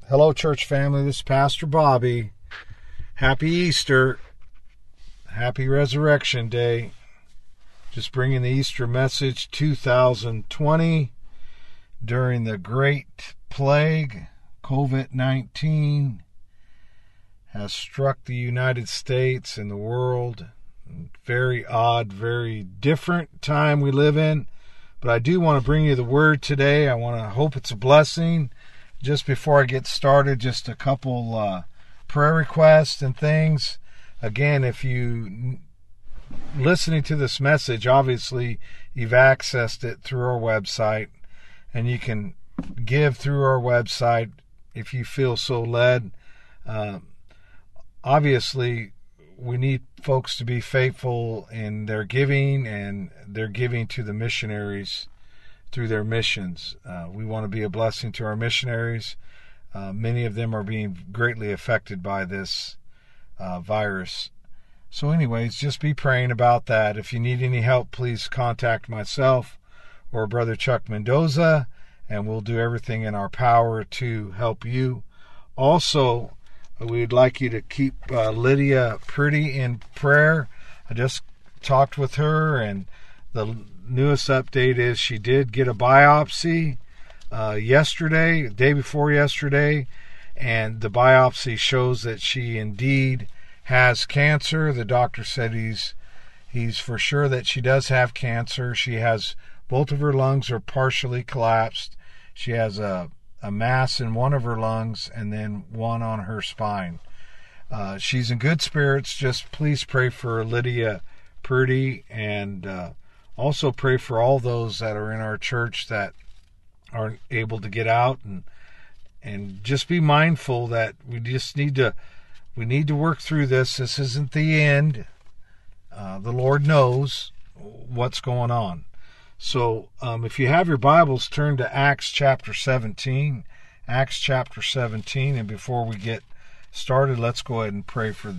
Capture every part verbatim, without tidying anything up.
Hello, church family. This is Pastor Bobby. Happy Easter. Happy Resurrection Day. Just bringing the Easter message two thousand twenty during the Great Plague. covid nineteen has struck the United States and the world. Very odd, very different time we live in. But I do want to bring you the word today. I want to hope it's a blessing. Just before I get started, just a couple uh, prayer requests and things. Again, if you listening to this message, obviously you've accessed it through our website, and you can give through our website if you feel so led. Uh, obviously, we need folks to be faithful in their giving, and their giving to the missionaries through their missions. Uh, we want to be a blessing to our missionaries. Uh, many of them are being greatly affected by this uh, virus. So anyways, just be praying about that. If you need any help, please contact myself or Brother Chuck Mendoza, and we'll do everything in our power to help you. Also, we'd like you to keep uh, Lydia Pretty in prayer. I just talked with her, and the newest update is she did get a biopsy uh, yesterday, day before yesterday, and the biopsy shows that she indeed has cancer. The doctor said he's he's for sure that she does have cancer. She has both of her lungs are partially collapsed. She has a, a mass in one of her lungs and then one on her spine. Uh, she's in good spirits. Just please pray for Lydia Purdy, and uh, also pray for all those that are in our church that aren't able to get out, and and just be mindful that we just need to we need to work through this. This isn't the end. Uh, the Lord knows what's going on. So um, if you have your Bibles, turn to Acts chapter seventeen. Acts chapter seventeen. And before we get started, let's go ahead and pray for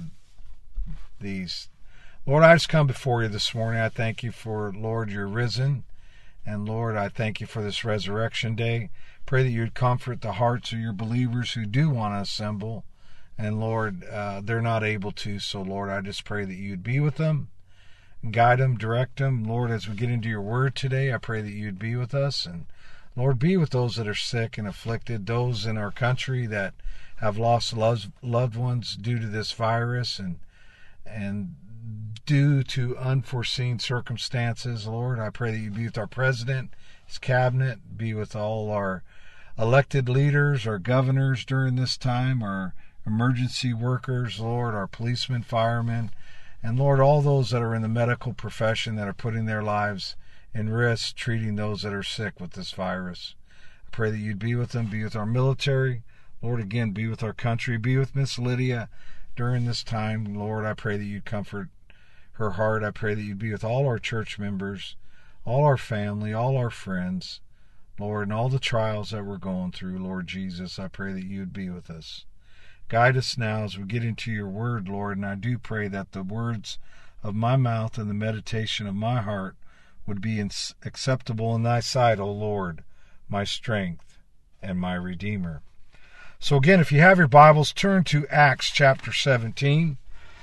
these. Lord, I just come before you this morning. I thank you for, Lord, you're risen. And Lord, I thank you for this resurrection day. Pray that you'd comfort the hearts of your believers who do want to assemble. And Lord, uh, they're not able to. So Lord, I just pray that you'd be with them, guide them, direct them. Lord, as we get into your word today, I pray that you'd be with us. And Lord, be with those that are sick and afflicted, those in our country that have lost loved ones due to this virus and and due to unforeseen circumstances. Lord, I pray that you be with our president, his cabinet, be with all our elected leaders, our governors during this time, our emergency workers, Lord, our policemen, firemen, and Lord, all those that are in the medical profession that are putting their lives in risk, treating those that are sick with this virus. I pray that you'd be with them, be with our military. Lord, again, be with our country, be with Miss Lydia during this time. Lord, I pray that you'd comfort her heart. I pray that you'd be with all our church members, all our family, all our friends, Lord, and all the trials that we're going through. Lord Jesus, I pray that you'd be with us. Guide us now as we get into your word, Lord, and I do pray that the words of my mouth and the meditation of my heart would be acceptable in thy sight, O Lord, my strength and my Redeemer. So again, if you have your Bibles, turn to Acts chapter seventeen.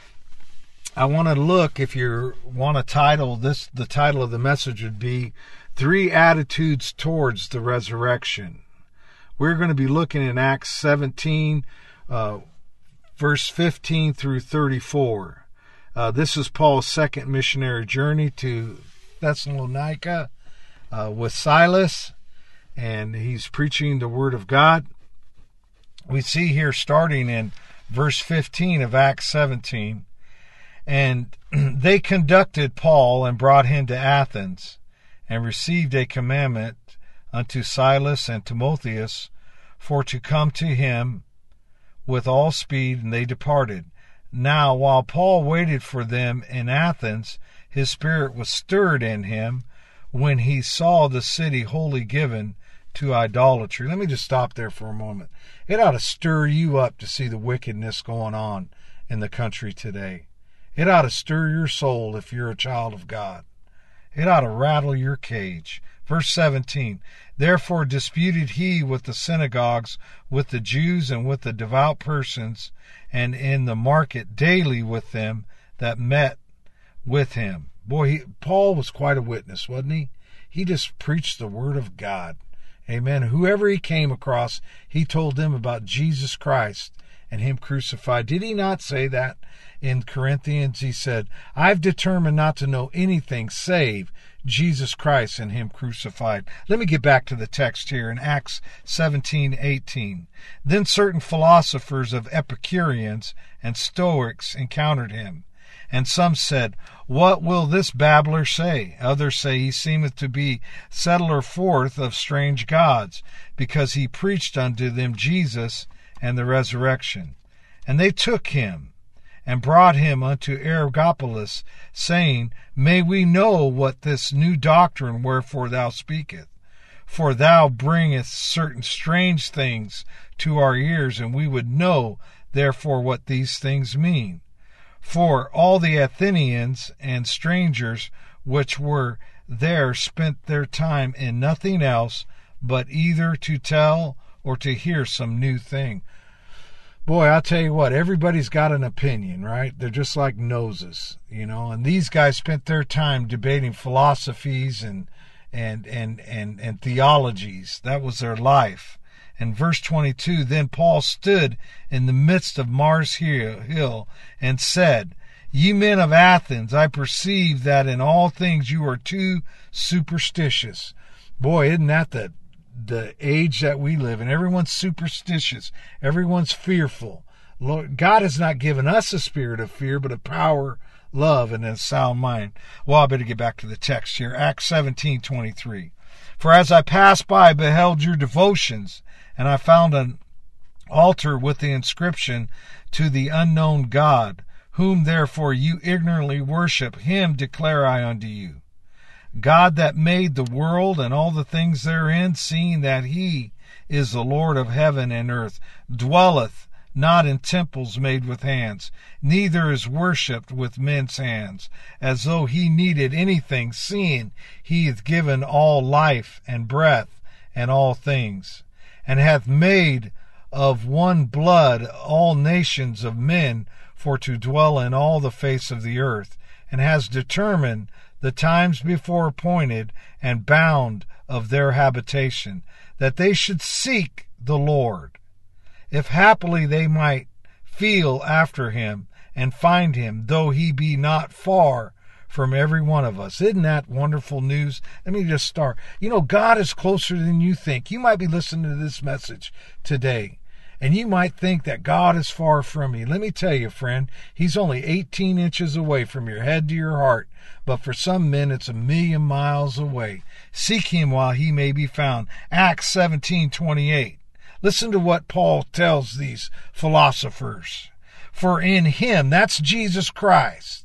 I want to look, if you want to title this, the title of the message would be Three Attitudes Towards the Resurrection. We're going to be looking in Acts seventeen, uh, verse fifteen through thirty-four. Uh, this is Paul's second missionary journey to Thessalonica uh, with Silas, and he's preaching the word of God. We see here starting in verse fifteen of Acts seventeen, and they conducted Paul and brought him to Athens, and received a commandment unto Silas and Timotheus for to come to him with all speed, and they departed. Now, while Paul waited for them in Athens, his spirit was stirred in him when he saw the city wholly given to idolatry. Let me just stop there for a moment. It ought to stir you up to see the wickedness going on in the country today. It ought to stir your soul if you're a child of God. It ought to rattle your cage. In Verse seventeen, therefore disputed he with the synagogues, with the Jews, and with the devout persons, and in the market daily with them that met with him. Boy, he, Paul was quite a witness, wasn't he? He just preached the word of God. Amen. Whoever he came across, he told them about Jesus Christ and him crucified. Did he not say that in Corinthians? He said, I've determined not to know anything save Jesus Christ and him crucified. Let me get back to the text here in Acts seventeen eighteen. Then certain philosophers of Epicureans and Stoics encountered him. And some said, what will this babbler say? Others say, he seemeth to be settler forth of strange gods, because he preached unto them Jesus and the resurrection. And they took him and brought him unto Areopagus, saying, may we know what this new doctrine wherefore thou speakest? For thou bringest certain strange things to our ears, and we would know therefore what these things mean. For all the Athenians and strangers which were there spent their time in nothing else but either to tell or to hear some new thing. Boy, I'll tell you what, everybody's got an opinion, right? They're just like noses, you know, and these guys spent their time debating philosophies and and and and, and theologies. That was their life. In verse twenty-two, then Paul stood in the midst of Mars Hill and said, ye men of Athens, I perceive that in all things you are too superstitious. Boy, isn't that the, the age that we live in? Everyone's superstitious. Everyone's fearful. Lord, God has not given us a spirit of fear, but of power, love, and a sound mind. Well, I better get back to the text here. Acts seventeen twenty-three. For as I passed by, I beheld your devotions, and I found an altar with the inscription, to the unknown God, whom therefore you ignorantly worship, him declare I unto you. God that made the world and all the things therein, seeing that he is the Lord of heaven and earth, dwelleth not in temples made with hands, neither is worshipped with men's hands, as though he needed anything, seeing he hath given all life and breath and all things, and hath made of one blood all nations of men for to dwell in all the face of the earth, and has determined the times before appointed and bound of their habitation, that they should seek the Lord, if happily they might feel after him and find him, though he be not far from every one of us. Isn't that wonderful news? Let me just start. You know, God is closer than you think. You might be listening to this message today, and you might think that God is far from you. Let me tell you, friend, he's only eighteen inches away from your head to your heart, but for some men it's a million miles away. Seek him while he may be found. Acts seventeen twenty-eight. Listen to what Paul tells these philosophers. For in him, that's Jesus Christ,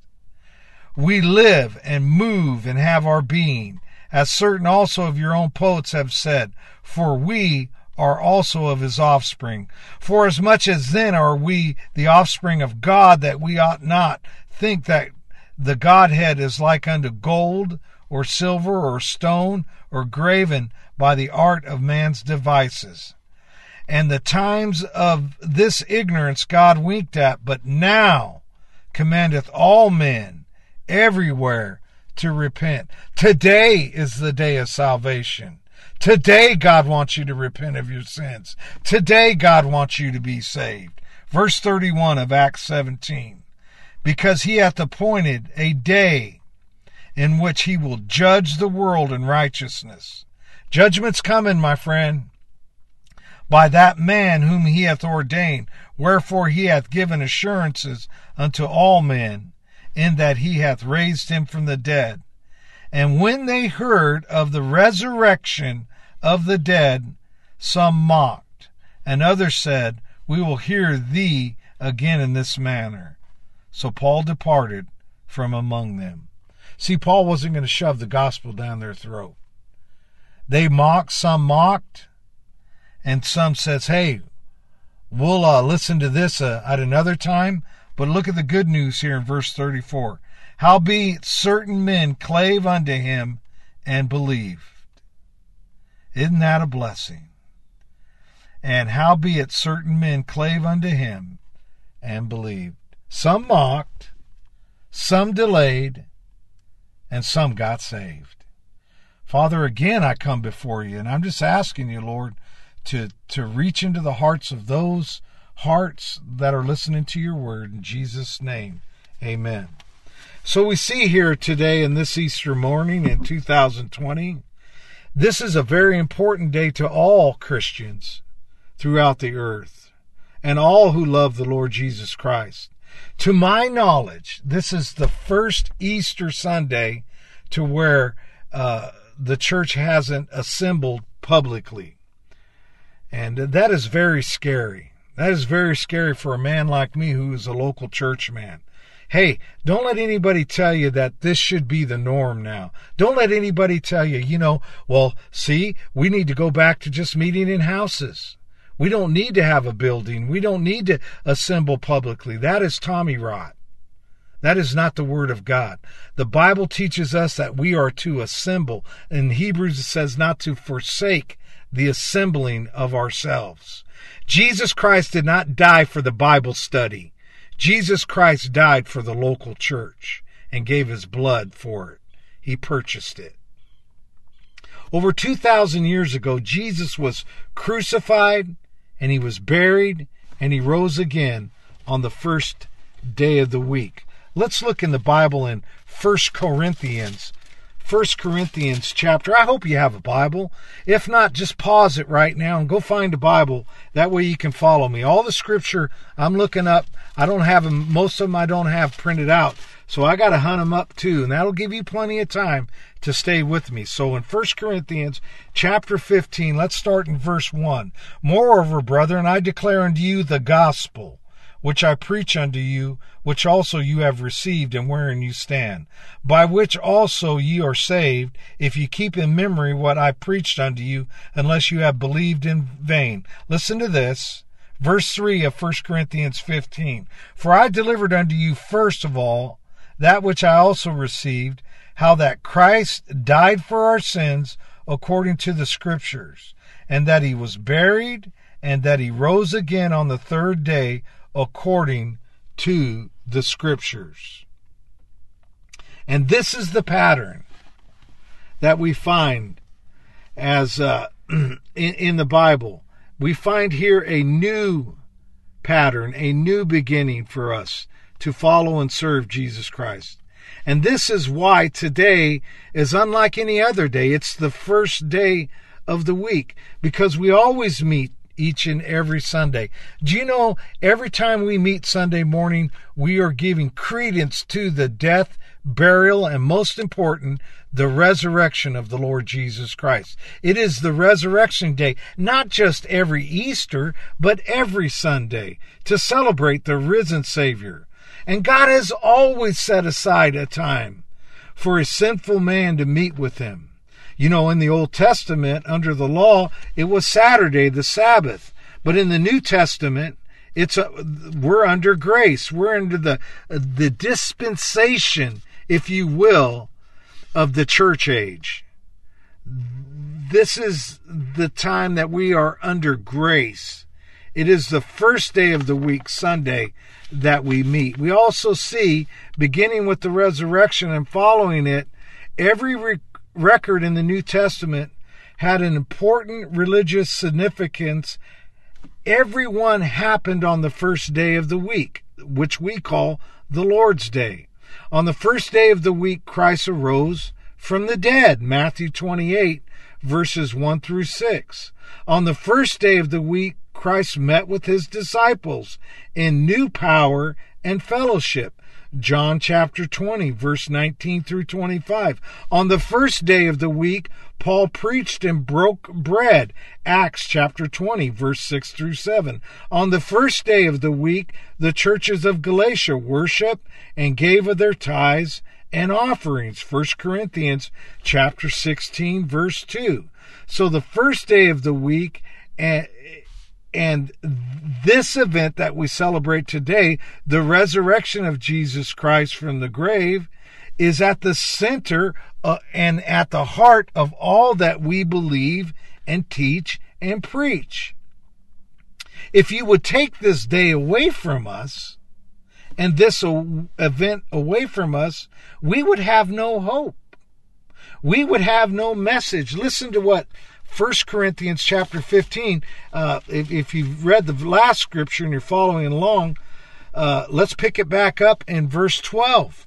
we live and move and have our being, as certain also of your own poets have said, for we are also of his offspring. For as much as then are we the offspring of God, that we ought not think that the Godhead is like unto gold or silver or stone or graven by the art of man's devices. And the times of this ignorance God winked at, but now commandeth all men everywhere to repent. Today is the day of salvation. Today God wants you to repent of your sins. Today God wants you to be saved. Verse thirty-one of Acts seventeen. Because he hath appointed a day in which he will judge the world in righteousness. Judgment's coming, my friend, by that man whom he hath ordained. Wherefore he hath given assurances unto all men, in that he hath raised him from the dead. And when they heard of the resurrection of the dead, some mocked, and others said, we will hear thee again in this manner. So Paul departed from among them. See, Paul wasn't going to shove the gospel down their throat. They mocked, some mocked, and some says, hey, we'll uh, listen to this uh, at another time. But look at the good news here in verse thirty-four. Howbeit certain men clave unto him and believed. Isn't that a blessing? And howbeit certain men clave unto him and believed. Some mocked, some delayed, and some got saved. Father, again I come before you, and I'm just asking you, Lord, to, to reach into the hearts of those hearts that are listening to your word. In Jesus' name, amen. So we see here today in this Easter morning in two thousand twenty, this is a very important day to all Christians throughout the earth and all who love the Lord Jesus Christ. To my knowledge, this is the first Easter Sunday to where uh, the church hasn't assembled publicly. And that is very scary. That is very scary for a man like me who is a local church man. Hey, don't let anybody tell you that this should be the norm now. Don't let anybody tell you, you know, well, see, we need to go back to just meeting in houses. We don't need to have a building. We don't need to assemble publicly. That is Tommy rot. That is not the word of God. The Bible teaches us that we are to assemble. In Hebrews, it says not to forsake the assembling of ourselves. Jesus Christ did not die for the Bible study. Jesus Christ died for the local church and gave his blood for it. He purchased it. Over two thousand years ago, Jesus was crucified and he was buried and he rose again on the first day of the week. Let's look in the Bible in First Corinthians. First Corinthians chapter. I hope you have a Bible. If not, just pause it right now and go find a Bible. That way you can follow me. All the scripture I'm looking up, I don't have them, most of them I don't have printed out. So I got to hunt them up too. And that'll give you plenty of time to stay with me. So in First Corinthians chapter fifteen, let's start in verse one. Moreover, brethren, I declare unto you the gospel, which I preach unto you, which also you have received, and wherein you stand, by which also ye are saved, if ye keep in memory what I preached unto you, unless you have believed in vain. Listen to this. Verse three of First Corinthians fifteen. For I delivered unto you first of all that which I also received, how that Christ died for our sins according to the Scriptures, and that he was buried, and that he rose again on the third day according to the Scriptures. And this is the pattern that we find as uh, in, in the Bible. We find here a new pattern, a new beginning for us to follow and serve Jesus Christ. And this is why today is unlike any other day. It's the first day of the week, because we always meet each and every Sunday. Do you know, every time we meet Sunday morning, we are giving credence to the death, burial, and most important, the resurrection of the Lord Jesus Christ. It is the resurrection day, not just every Easter, but every Sunday, to celebrate the risen Savior. And God has always set aside a time for a sinful man to meet with him. You know, in the Old Testament, under the law, it was Saturday, the Sabbath. But in the New Testament, it's a, we're under grace. We're under the, the dispensation, if you will, of the church age. This is the time that we are under grace. It is the first day of the week, Sunday, that we meet. We also see, beginning with the resurrection and following it, every re- record in the New Testament had an important religious significance. Every one happened on the first day of the week, which we call the Lord's Day. On the first day of the week, Christ arose from the dead, Matthew twenty-eight, verses one through six. On the first day of the week, Christ met with his disciples in new power and fellowship, John chapter twenty, verse nineteen through twenty-five. On the first day of the week, Paul preached and broke bread, Acts chapter twenty, verse six through seven. On the first day of the week, the churches of Galatia worshiped and gave of their tithes and offerings, First Corinthians chapter sixteen, verse two. So the first day of the week, and And this event that we celebrate today, the resurrection of Jesus Christ from the grave, is at the center uh, and at the heart of all that we believe and teach and preach. If you would take this day away from us and this event away from us, we would have no hope. We would have no message. Listen to what First Corinthians chapter fifteen, uh, if, if you've read the last scripture and you're following along, uh, let's pick it back up in verse twelve.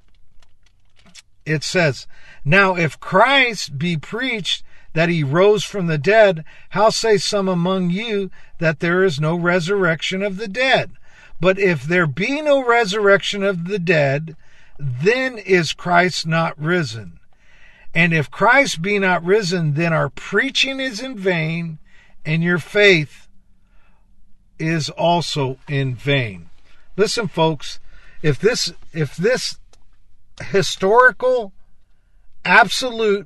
It says, "Now if Christ be preached that he rose from the dead, how say some among you that there is no resurrection of the dead? But if there be no resurrection of the dead, then is Christ not risen. And if Christ be not risen, then our preaching is in vain, and your faith is also in vain." Listen, folks, if this if this historical, absolute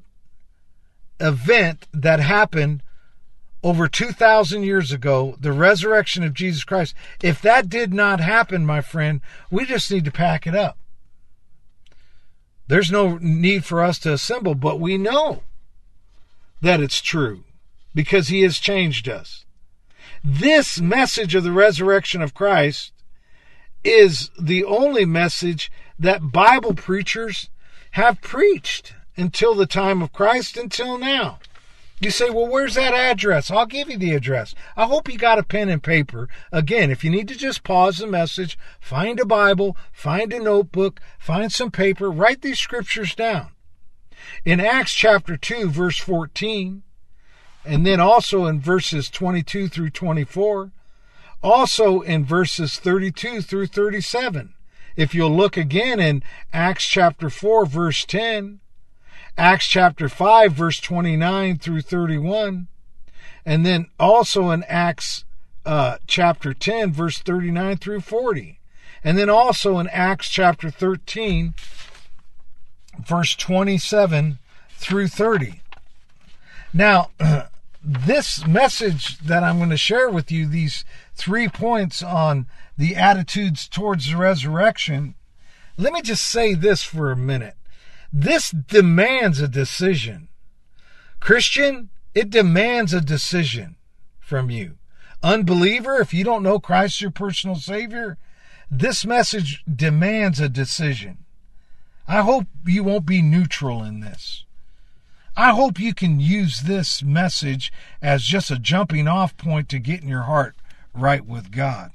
event that happened over two thousand years ago, the resurrection of Jesus Christ, if that did not happen, my friend, we just need to pack it up. There's no need for us to assemble, but we know that it's true because he has changed us. This message of the resurrection of Christ is the only message that Bible preachers have preached until the time of Christ, until now. You say, well, where's that address? I'll give you the address. I hope you got a pen and paper. Again, if you need to just pause the message, find a Bible, find a notebook, find some paper, write these scriptures down. In Acts chapter two, verse fourteen, and then also in verses twenty-two through twenty-four, also in verses thirty-two through thirty-seven. If you'll look again in Acts chapter four, verse ten, Acts chapter five, verse twenty-nine through thirty-one, and then also in Acts uh, chapter ten, verse thirty-nine through forty, and then also in Acts chapter thirteen, verse twenty-seven through thirty. Now, this message that I'm going to share with you, these three points on the attitudes towards the resurrection, let me just say this for a minute. This demands a decision. Christian, it demands a decision from you. Unbeliever, if you don't know Christ your personal Savior, this message demands a decision. I hope you won't be neutral in this. I hope you can use this message as just a jumping off point to getting your heart right with God.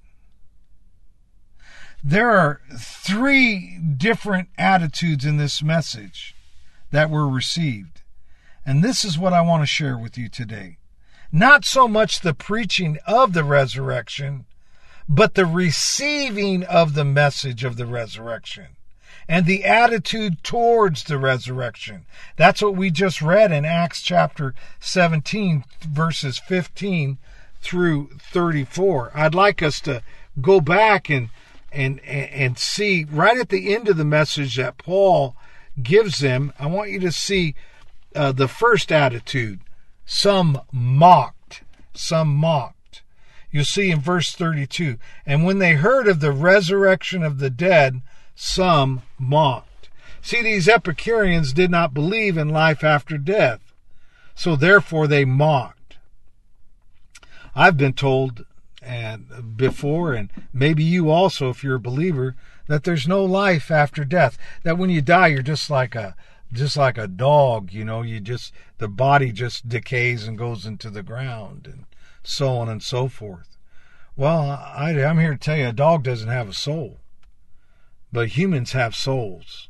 There are three different attitudes in this message that were received. And this is what I want to share with you today. Not so much the preaching of the resurrection, but the receiving of the message of the resurrection and the attitude towards the resurrection. That's what we just read in Acts chapter seventeen, verses fifteen through thirty-four. I'd like us to go back and And, and see right at the end of the message that Paul gives them. I want you to see uh, the first attitude. Some mocked. Some mocked. You'll see in verse thirty-two. And when they heard of the resurrection of the dead, some mocked. See, these Epicureans did not believe in life after death. So therefore they mocked. I've been told and before, and maybe you also, if you're a believer, that there's no life after death. That when you die, you're just like a just like a dog, you know, you just the body just decays and goes into the ground, and so on and so forth. Well, I, I'm here to tell you, a dog doesn't have a soul, but humans have souls,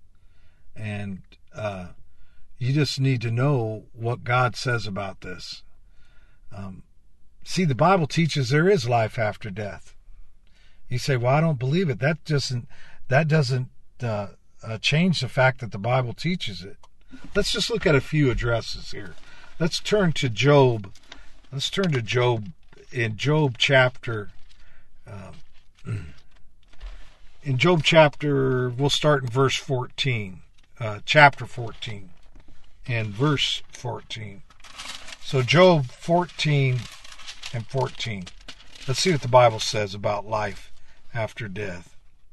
and uh, you just need to know what God says about this. Um, See, the Bible teaches there is life after death. You say, well, I don't believe it. That doesn't, that doesn't uh, uh, change the fact that the Bible teaches it. Let's just look at a few addresses here. Let's turn to Job. Let's turn to Job in Job chapter. Um, in Job chapter, we'll start in verse fourteen. Uh, chapter fourteen and verse fourteen. So Job fourteen and fourteen. Let's see what the Bible says about life after death.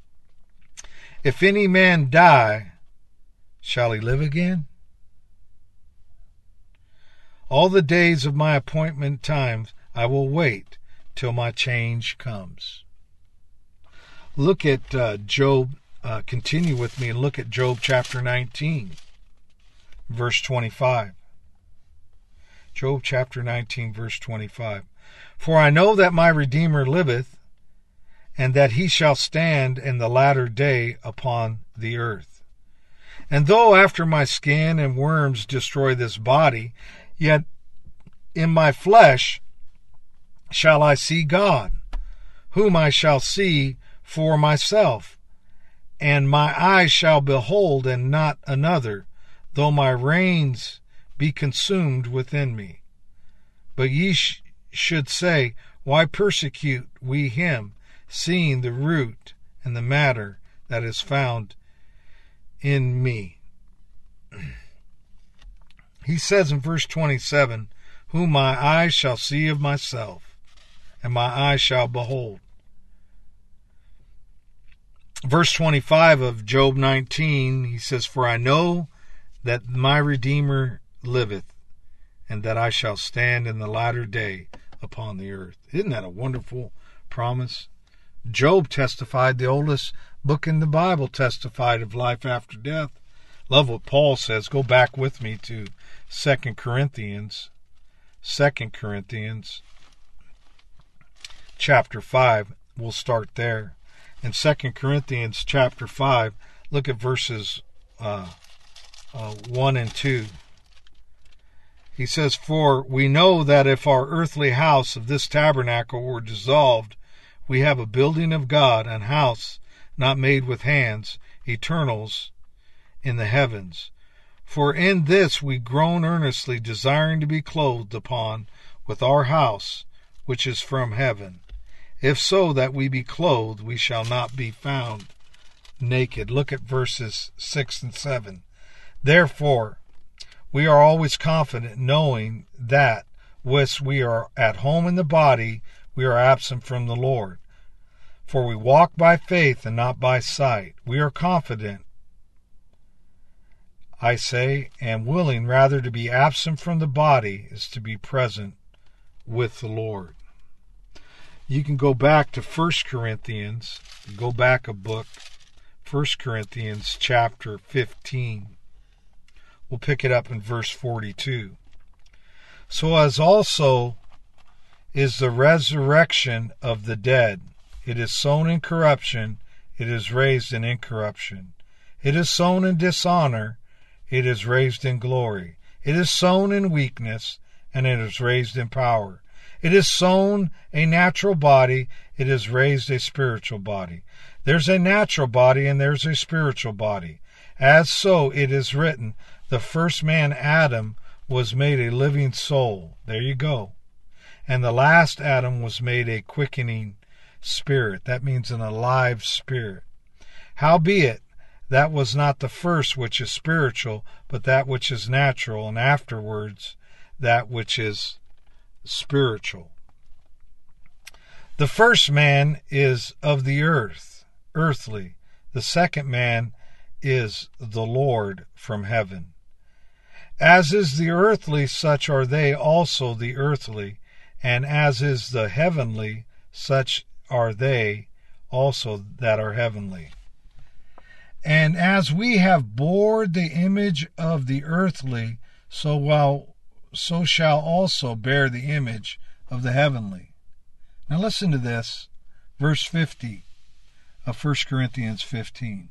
If any man die, shall he live again? All the days of my appointment times I will wait till my change comes. Look at uh, Job, uh, continue with me and look at Job chapter nineteen, verse twenty-five. Job chapter nineteen, verse twenty-five. For I know that my Redeemer liveth, and that he shall stand in the latter day upon the earth. And though after my skin and worms destroy this body, yet in my flesh shall I see God, whom I shall see for myself, and my eyes shall behold and not another, though my reins be consumed within me. But ye sh- should say, why persecute we him, seeing the root and the matter that is found in me? He says in verse twenty-seven, whom my eyes shall see of myself, and my eyes shall behold. Verse twenty-five of Job nineteen, he says, for I know that my Redeemer liveth, and that I shall stand in the latter day upon the earth. Isn't that a wonderful promise? Job testified, the oldest book in the Bible testified of life after death. Love what Paul says. Go back with me to Second Corinthians. Second Corinthians chapter five. We'll start there. In Second Corinthians chapter five, look at verses uh, uh, one and two. He says, for we know that if our earthly house of this tabernacle were dissolved, we have a building of God, an house not made with hands, eternals in the heavens. For in this we groan earnestly, desiring to be clothed upon with our house, which is from heaven. If so that we be clothed, we shall not be found naked. Look at verses six and seven. Therefore, we are always confident, knowing that, whilst we are at home in the body, we are absent from the Lord. For we walk by faith and not by sight. We are confident, I say, and willing rather to be absent from the body is to be present with the Lord. You can go back to First Corinthians, go back a book, First Corinthians chapter fifteen. We'll pick it up in verse forty-two. So as also is the resurrection of the dead. It is sown in corruption, it is raised in incorruption. It is sown in dishonor, it is raised in glory. It is sown in weakness, and it is raised in power. It is sown a natural body, it is raised a spiritual body. There's a natural body and there's a spiritual body. As so it is written, the first man, Adam, was made a living soul. There you go. And the last Adam was made a quickening spirit. That means an alive spirit. Howbeit, that was not the first which is spiritual, but that which is natural, and afterwards that which is spiritual. The first man is of the earth, earthly. The second man is the Lord from heaven. As is the earthly, such are they also the earthly, and as is the heavenly, such are they also that are heavenly. And as we have bore the image of the earthly, so while so shall also bear the image of the heavenly. Now listen to this, verse fifty of First Corinthians fifteen.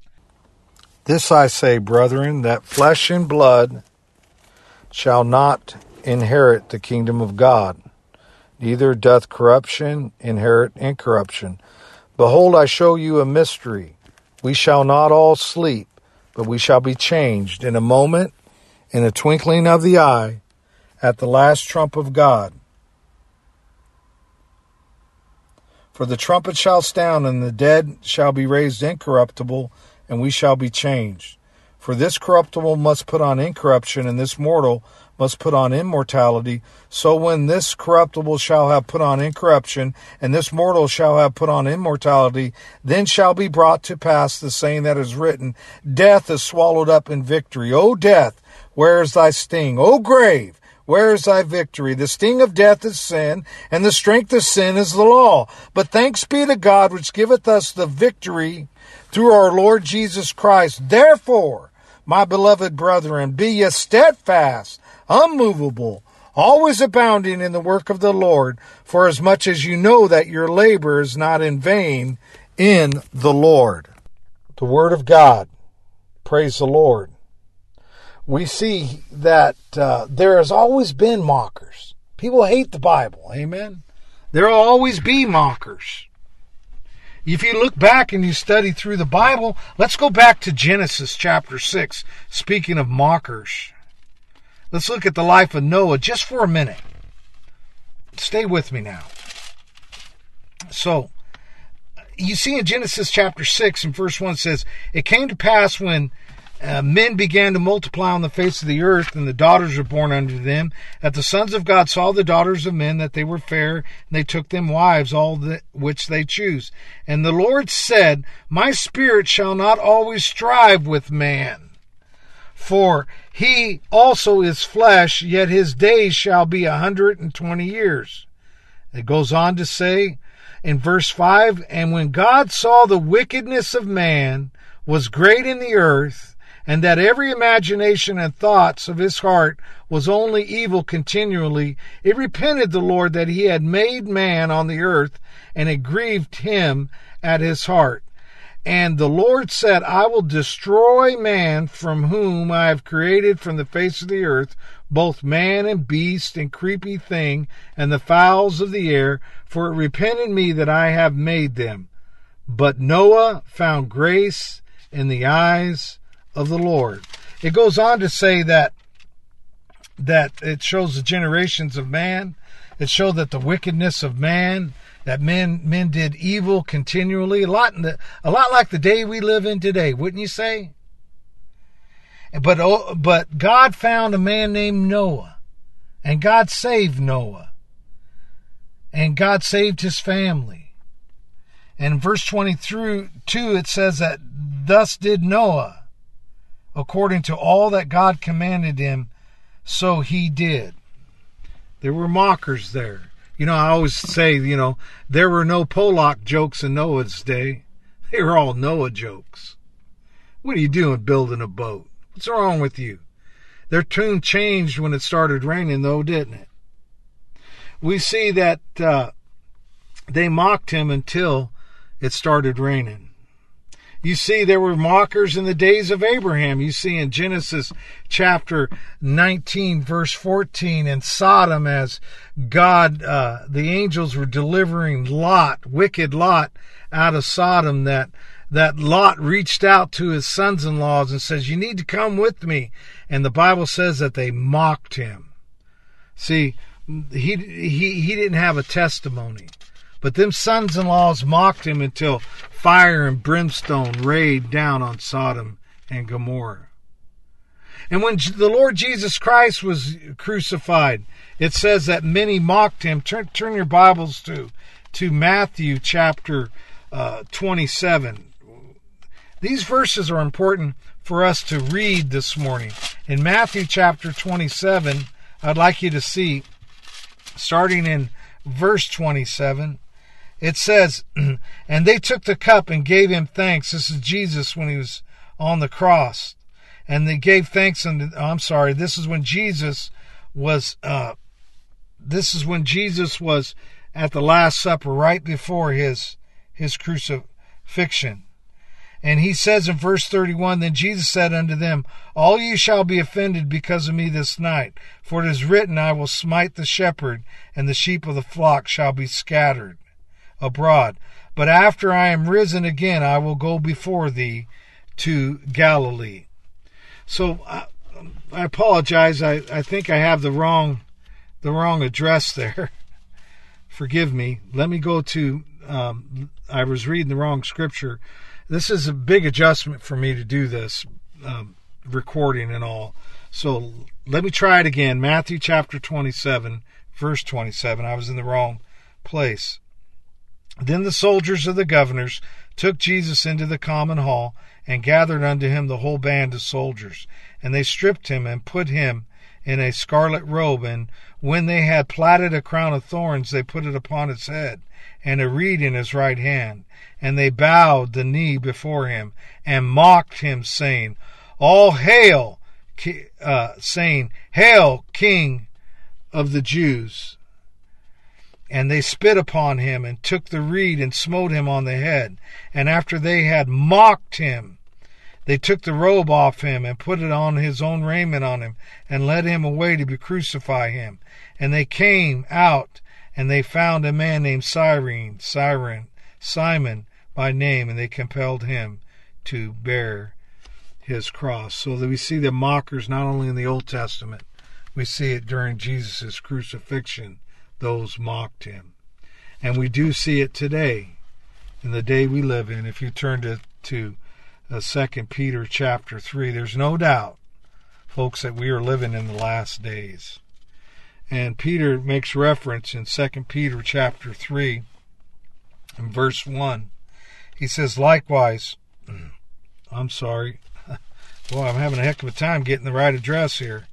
This I say, brethren, that flesh and blood shall not inherit the kingdom of God, neither doth corruption inherit incorruption. Behold, I show you a mystery. We shall not all sleep, but we shall be changed in a moment, in a twinkling of the eye, at the last trump of God. For the trumpet shall sound, and the dead shall be raised incorruptible, and we shall be changed. For this corruptible must put on incorruption, and this mortal must put on immortality. So when this corruptible shall have put on incorruption, and this mortal shall have put on immortality, then shall be brought to pass the saying that is written, Death is swallowed up in victory. O death, where is thy sting? O grave, Where is thy victory? The sting of death is sin, and the strength of sin is the law. But thanks be to God, which giveth us the victory through our Lord Jesus Christ. Therefore, my beloved brethren, be ye steadfast, unmovable, always abounding in the work of the Lord, for as much as you know that your labor is not in vain in the Lord. The Word of God. Praise the Lord. We see that uh, there has always been mockers. People hate the Bible. Amen. There will always be mockers. If you look back and you study through the Bible, let's go back to Genesis chapter six. Speaking of mockers, let's look at the life of Noah just for a minute. Stay with me now. So, you see in Genesis chapter six and verse one says, it came to pass when Uh, men began to multiply on the face of the earth, and the daughters were born unto them, that the sons of God saw the daughters of men, that they were fair, and they took them wives, all that which they choose. And the Lord said, my spirit shall not always strive with man, for he also is flesh, yet his days shall be a hundred and twenty years. It goes on to say in verse five, and when God saw the wickedness of man was great in the earth, and that every imagination and thoughts of his heart was only evil continually, it repented the Lord that he had made man on the earth, and it grieved him at his heart. And the Lord said, I will destroy man from whom I have created from the face of the earth, both man and beast and creepy thing, and the fowls of the air, for it repented me that I have made them. But Noah found grace in the eyes of the Lord. It goes on to say that that it shows the generations of man. It showed that the wickedness of man, that men men did evil continually, a lot in the, a lot like the day we live in today, wouldn't you say? But but God found a man named Noah, and God saved Noah, and God saved his family. And in verse twenty-two, it says that thus did Noah, according to all that God commanded him, so he did. There were mockers there. You know, I always say, you know, there were no Pollock jokes in Noah's day. They were all Noah jokes. What are you doing building a boat? What's wrong with you? Their tune changed when it started raining, though, didn't it? We see that uh, they mocked him until it started raining. You see, there were mockers in the days of Abraham. You see in Genesis chapter nineteen, verse fourteen, in Sodom, as God, uh, the angels were delivering Lot, wicked Lot, out of Sodom, that, that Lot reached out to his sons-in-laws and says, you need to come with me. And the Bible says that they mocked him. See, he, he, he didn't have a testimony. But them sons-in-laws mocked him until fire and brimstone rained down on Sodom and Gomorrah. And when the Lord Jesus Christ was crucified, it says that many mocked him. Turn, turn your Bibles to, to Matthew chapter uh, twenty-seven. These verses are important for us to read this morning. In Matthew chapter twenty-seven, I'd like you to see, starting in verse twenty-seven, it says, and they took the cup and gave him thanks. This is Jesus when he was on the cross. And they gave thanks. And oh, I'm sorry, this is when Jesus was, uh, this is when Jesus was at the Last Supper, right before his, his crucifixion. And he says in verse thirty-one, then Jesus said unto them, all you shall be offended because of me this night. For it is written, I will smite the shepherd, and the sheep of the flock shall be scattered abroad. But after I am risen again, I will go before thee to Galilee. So I, I apologize. I, I think I have the wrong the wrong address there. Forgive me. Let me go to, um, I was reading the wrong scripture. This is a big adjustment for me to do this, um, recording and all. So let me try it again. Matthew chapter twenty-seven, verse twenty-seven. I was in the wrong place. Then the soldiers of the governors took Jesus into the common hall, and gathered unto him the whole band of soldiers. And they stripped him, and put him in a scarlet robe, and when they had platted a crown of thorns, they put it upon his head, and a reed in his right hand. And they bowed the knee before him, and mocked him, saying, All hail, uh, saying, Hail, King of the Jews. And they spit upon him, and took the reed, and smote him on the head. And after they had mocked him, they took the robe off him, and put it on his own raiment on him, and led him away to be crucify him. And they came out, and they found a man named Cyrene, Cyrene, Simon by name, and they compelled him to bear his cross. So that we see the mockers not only in the Old Testament, we see it during Jesus' crucifixion. Those mocked him. And we do see it today, in the day we live in. If you turn to, to uh, Second Peter chapter three, there's no doubt, folks, that we are living in the last days. And Peter makes reference in Second Peter chapter three, in verse one. He says, likewise, I'm sorry, boy, I'm having a heck of a time getting the right address here.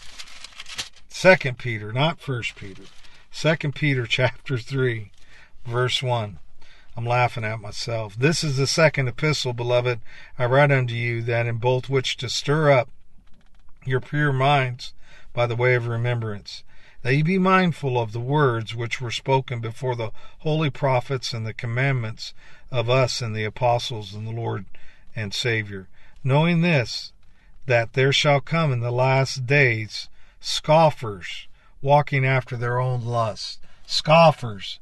Second Peter, not First Peter. Second Peter chapter three, verse one. I'm laughing at myself. This is the second epistle, beloved, I write unto you, that in both which to stir up your pure minds by the way of remembrance, that ye be mindful of the words which were spoken before the holy prophets, and the commandments of us and the apostles and the Lord and Savior, knowing this, that there shall come in the last days scoffers, walking after their own lusts, scoffers,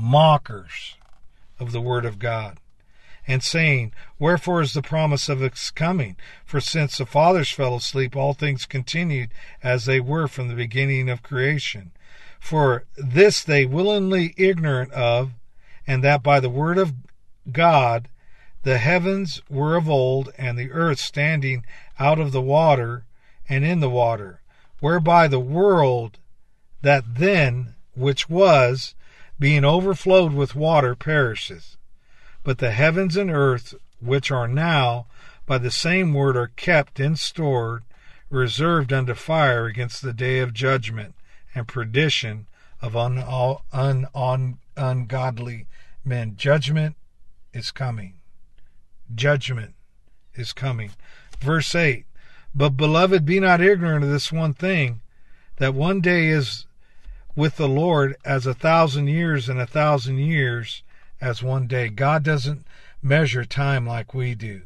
mockers of the word of God, and saying, Wherefore is the promise of its coming? For since the fathers fell asleep, all things continued as they were from the beginning of creation. For this they willingly ignorant of, and that by the word of God the heavens were of old, and the earth standing out of the water and in the water, whereby the world that then which was, being overflowed with water, perisheth. But the heavens and earth which are now by the same word are kept in store, reserved unto fire against the day of judgment and perdition of un, un, un, ungodly men. Judgment is coming. Judgment is coming. Verse eight. But beloved, be not ignorant of this one thing, that one day is with the Lord as a thousand years, and a thousand years as one day. God doesn't measure time like we do.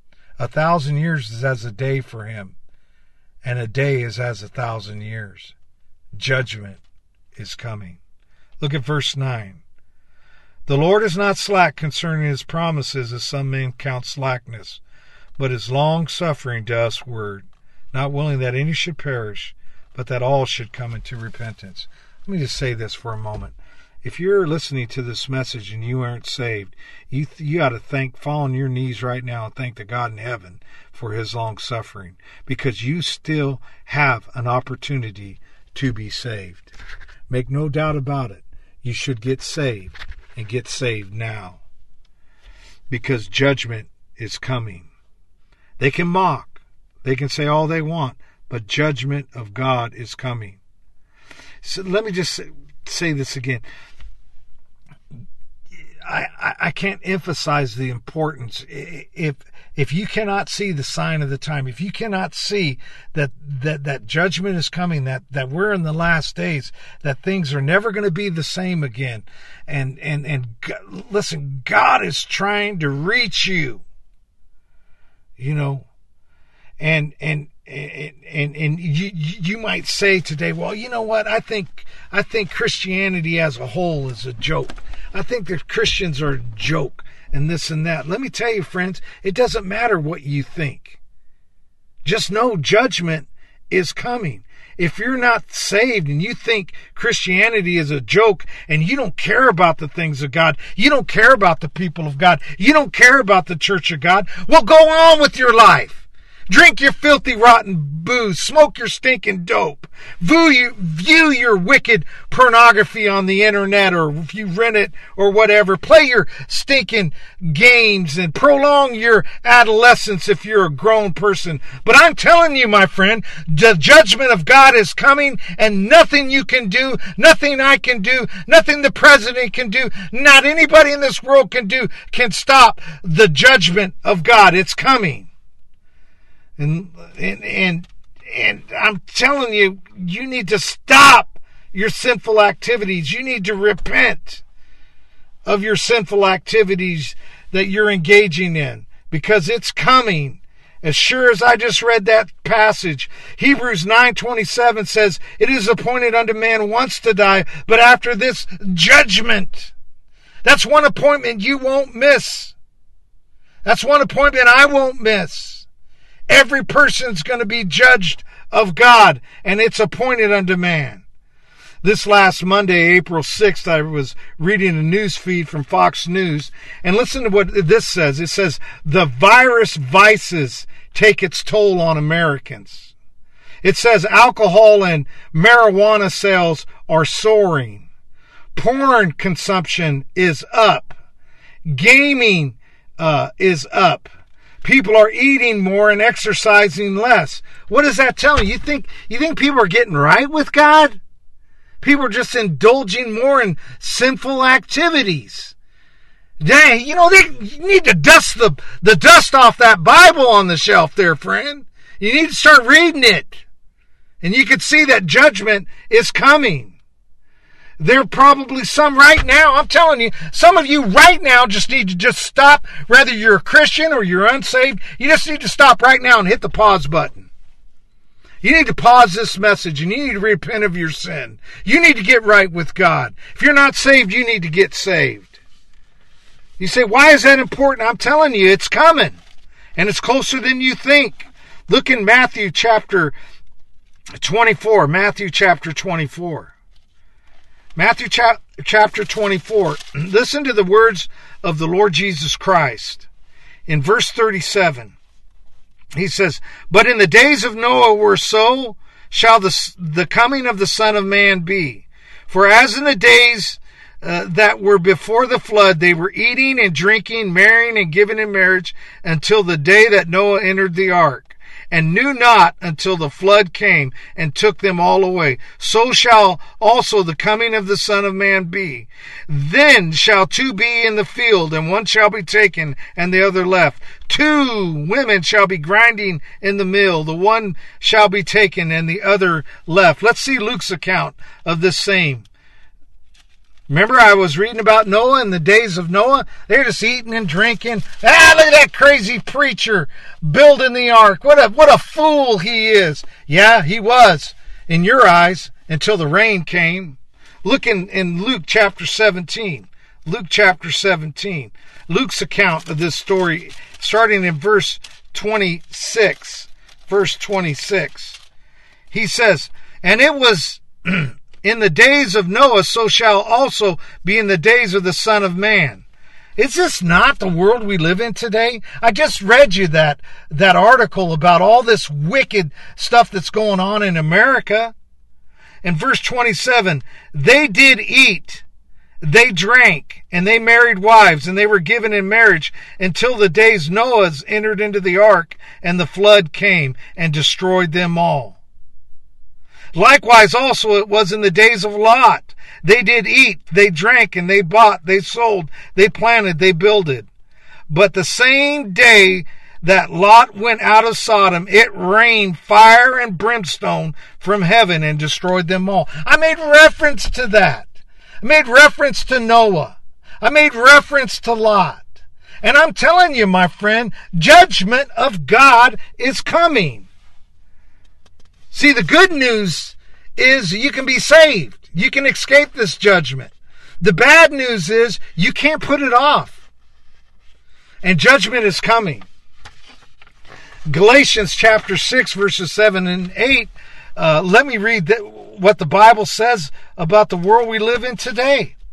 A thousand years is as a day for him, and a day is as a thousand years. Judgment is coming. Look at verse nine. The Lord is not slack concerning his promises, as some men count slackness, but is long-suffering to usward, not willing that any should perish, but that all should come into repentance. Let me just say this for a moment. If you're listening to this message and you aren't saved, you you ought to thank, fall on your knees right now and thank the God in heaven for his long suffering, because you still have an opportunity to be saved. Make no doubt about it. You should get saved, and get saved now, because judgment is coming. They can mock, they can say all they want, but judgment of God is coming. So let me just say, say this again. I, I, I can't emphasize the importance. If if you cannot see the sign of the time, if you cannot see that that, that judgment is coming, that, that we're in the last days, that things are never going to be the same again, and and and listen, God is trying to reach you. You know, and and. And, and and you you might say today, well, you know what? I think I think Christianity as a whole is a joke. I think that Christians are a joke and this and that. Let me tell you, friends, it doesn't matter what you think. Just know judgment is coming. If you're not saved and you think Christianity is a joke and you don't care about the things of God, you don't care about the people of God, you don't care about the church of God, well, go on with your life. Drink your filthy, rotten booze. Smoke your stinking dope. View, you, view your wicked pornography on the internet, or if you rent it or whatever. Play your stinking games and prolong your adolescence if you're a grown person. But I'm telling you, my friend, the judgment of God is coming, and nothing you can do, nothing I can do, nothing the president can do, not anybody in this world can do, can stop the judgment of God. It's coming. And, and and and I'm telling you, you need to stop your sinful activities. You need to repent of your sinful activities that you're engaging in, because it's coming. As sure as I just read that passage, Hebrews nine twenty-seven says, "It is appointed unto man once to die, but after this, judgment." That's one appointment you won't miss. That's one appointment I won't miss. Every person's going to be judged of God, and it's appointed unto man. This last Monday, April sixth, I was reading a news feed from Fox News, and listen to what this says. It says, the virus vices take its toll on Americans. It says alcohol and marijuana sales are soaring. Porn consumption is up. Gaming uh, is up. People are eating more and exercising less. What does that tell you? You think you think people are getting right with God? People are just indulging more in sinful activities. Dang, you know, they you need to dust the, the dust off that Bible on the shelf there, friend. You need to start reading it. And you can see that judgment is coming. There are probably some right now, I'm telling you, some of you right now just need to just stop, whether you're a Christian or you're unsaved, you just need to stop right now and hit the pause button. You need to pause this message, and you need to repent of your sin. You need to get right with God. If you're not saved, you need to get saved. You say, why is that important? I'm telling you, it's coming, and it's closer than you think. Look in Matthew chapter twenty-four, Matthew chapter twenty-four. Matthew chapter twenty-four, listen to the words of the Lord Jesus Christ. In verse thirty-seven, he says, "But in the days of Noah were so shall the, the coming of the Son of Man be. For as in the days uh, that were before the flood, they were eating and drinking, marrying and giving in marriage, until the day that Noah entered the ark, and knew not until the flood came and took them all away. So shall also the coming of the Son of Man be. Then shall two be in the field, and one shall be taken, and the other left. Two women shall be grinding in the mill, the one shall be taken, and the other left." Let's see Luke's account of this same. Remember, I was reading about Noah in the days of Noah. They're just eating and drinking. Ah, look at that crazy preacher building the ark. What a what a fool he is. Yeah, he was in your eyes until the rain came. Look in, in Luke chapter seventeen. Luke chapter seventeen. Luke's account of this story, starting in verse twenty-six. Verse twenty-six. He says, "And it was in the days of Noah, so shall also be in the days of the Son of Man." Is this not the world we live in today? I just read you that, that article about all this wicked stuff that's going on in America. In verse twenty-seven, "They did eat, they drank, and they married wives, and they were given in marriage until the days Noah entered into the ark, and the flood came and destroyed them all. Likewise also it was in the days of Lot. They did eat, they drank, and they bought, they sold, they planted, they builded. But the same day that Lot went out of Sodom, it rained fire and brimstone from heaven and destroyed them all." I made reference to that. I made reference to Noah. I made reference to Lot. And I'm telling you, my friend, judgment of God is coming. See, the good news is you can be saved. You can escape this judgment. The bad news is you can't put it off. And judgment is coming. Galatians chapter six, verses seven and eight. Uh, let me read that, what the Bible says about the world we live in today.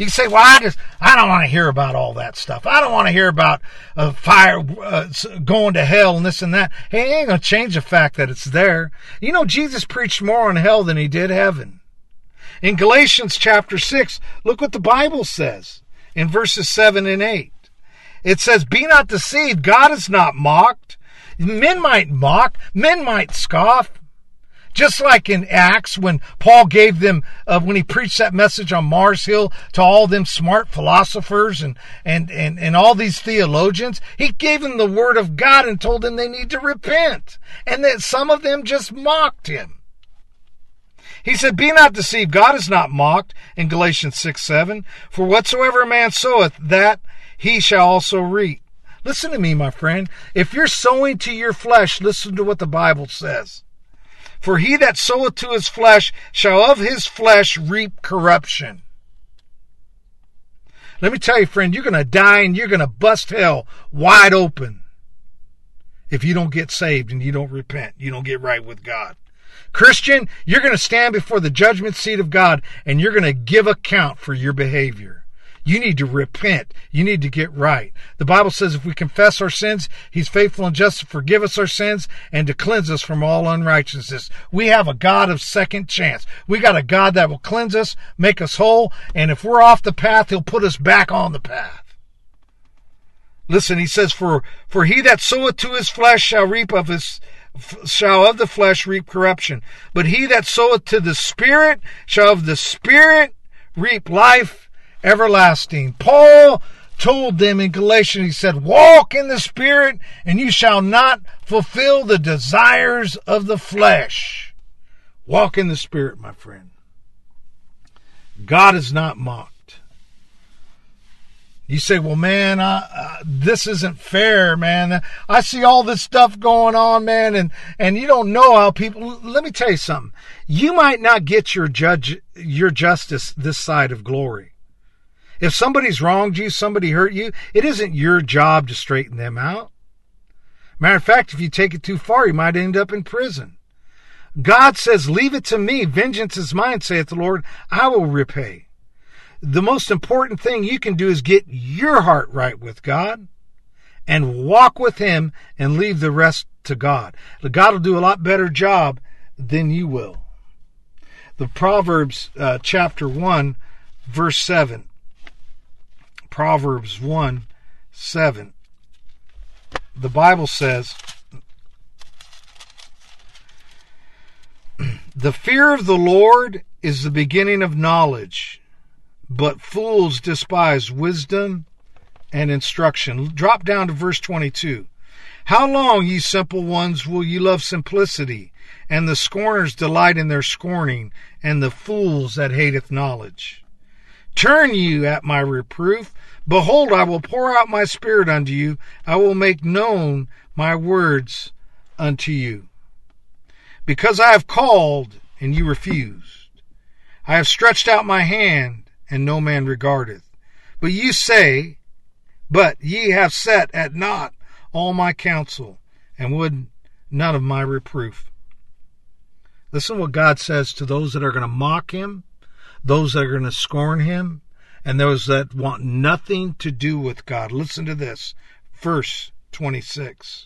You can say, well, I just, I don't want to hear about all that stuff. I don't want to hear about uh, fire uh, going to hell and this and that. Hey, it ain't going to change the fact that it's there. You know, Jesus preached more on hell than he did heaven. In Galatians chapter six, look what the Bible says in verses seven and eight. It says, be not deceived. God is not mocked. Men might mock. Men might scoff. Just like in Acts, when Paul gave them, uh, when he preached that message on Mars Hill to all them smart philosophers and, and, and, and all these theologians, he gave them the word of God and told them they need to repent. And that some of them just mocked him. He said, be not deceived. God is not mocked in Galatians six seven. For whatsoever a man soweth, that he shall also reap. Listen to me, my friend. If you're sowing to your flesh, listen to what the Bible says. For he that soweth to his flesh shall of his flesh reap corruption. Let me tell you, friend, you're going to die and you're going to bust hell wide open if you don't get saved and you don't repent. You don't get right with God. Christian, you're going to stand before the judgment seat of God and you're going to give account for your behavior. You need to repent. You need to get right. The Bible says if we confess our sins, he's faithful and just to forgive us our sins and to cleanse us from all unrighteousness. We have a God of second chance. We got a God that will cleanse us, make us whole, and if we're off the path, he'll put us back on the path. Listen, he says, for, for he that soweth to his flesh shall reap of his shall of the flesh reap corruption. But he that soweth to the Spirit shall of the Spirit reap life everlasting. Paul told them in Galatians, he said, walk in the Spirit, and you shall not fulfill the desires of the flesh. Walk in the Spirit, my friend. God is not mocked. You say, well, man, uh, uh, this isn't fair, man. I see all this stuff going on, man, and, and you don't know how people... Let me tell you something. You might not get your judge, your justice this side of glory. If somebody's wronged you, somebody hurt you, it isn't your job to straighten them out. Matter of fact, if you take it too far, you might end up in prison. God says, leave it to me. Vengeance is mine, saith the Lord. I will repay. The most important thing you can do is get your heart right with God and walk with him and leave the rest to God. God will do a lot better job than you will. The Proverbs uh, chapter one, verse seven. Proverbs one, seven. The Bible says, the fear of the Lord is the beginning of knowledge, but fools despise wisdom and instruction. Drop down to verse twenty-two. How long, ye simple ones, will ye love simplicity, and the scorners delight in their scorning, and the fools that hateth knowledge? Turn you at my reproof. Behold, I will pour out my spirit unto you. I will make known my words unto you. Because I have called, and you refused. I have stretched out my hand, and no man regardeth. But ye say, but ye have set at naught all my counsel, and would none of my reproof. Listen what God says to those that are going to mock him, those that are going to scorn him, and those that want nothing to do with God. Listen to this, verse twenty-six.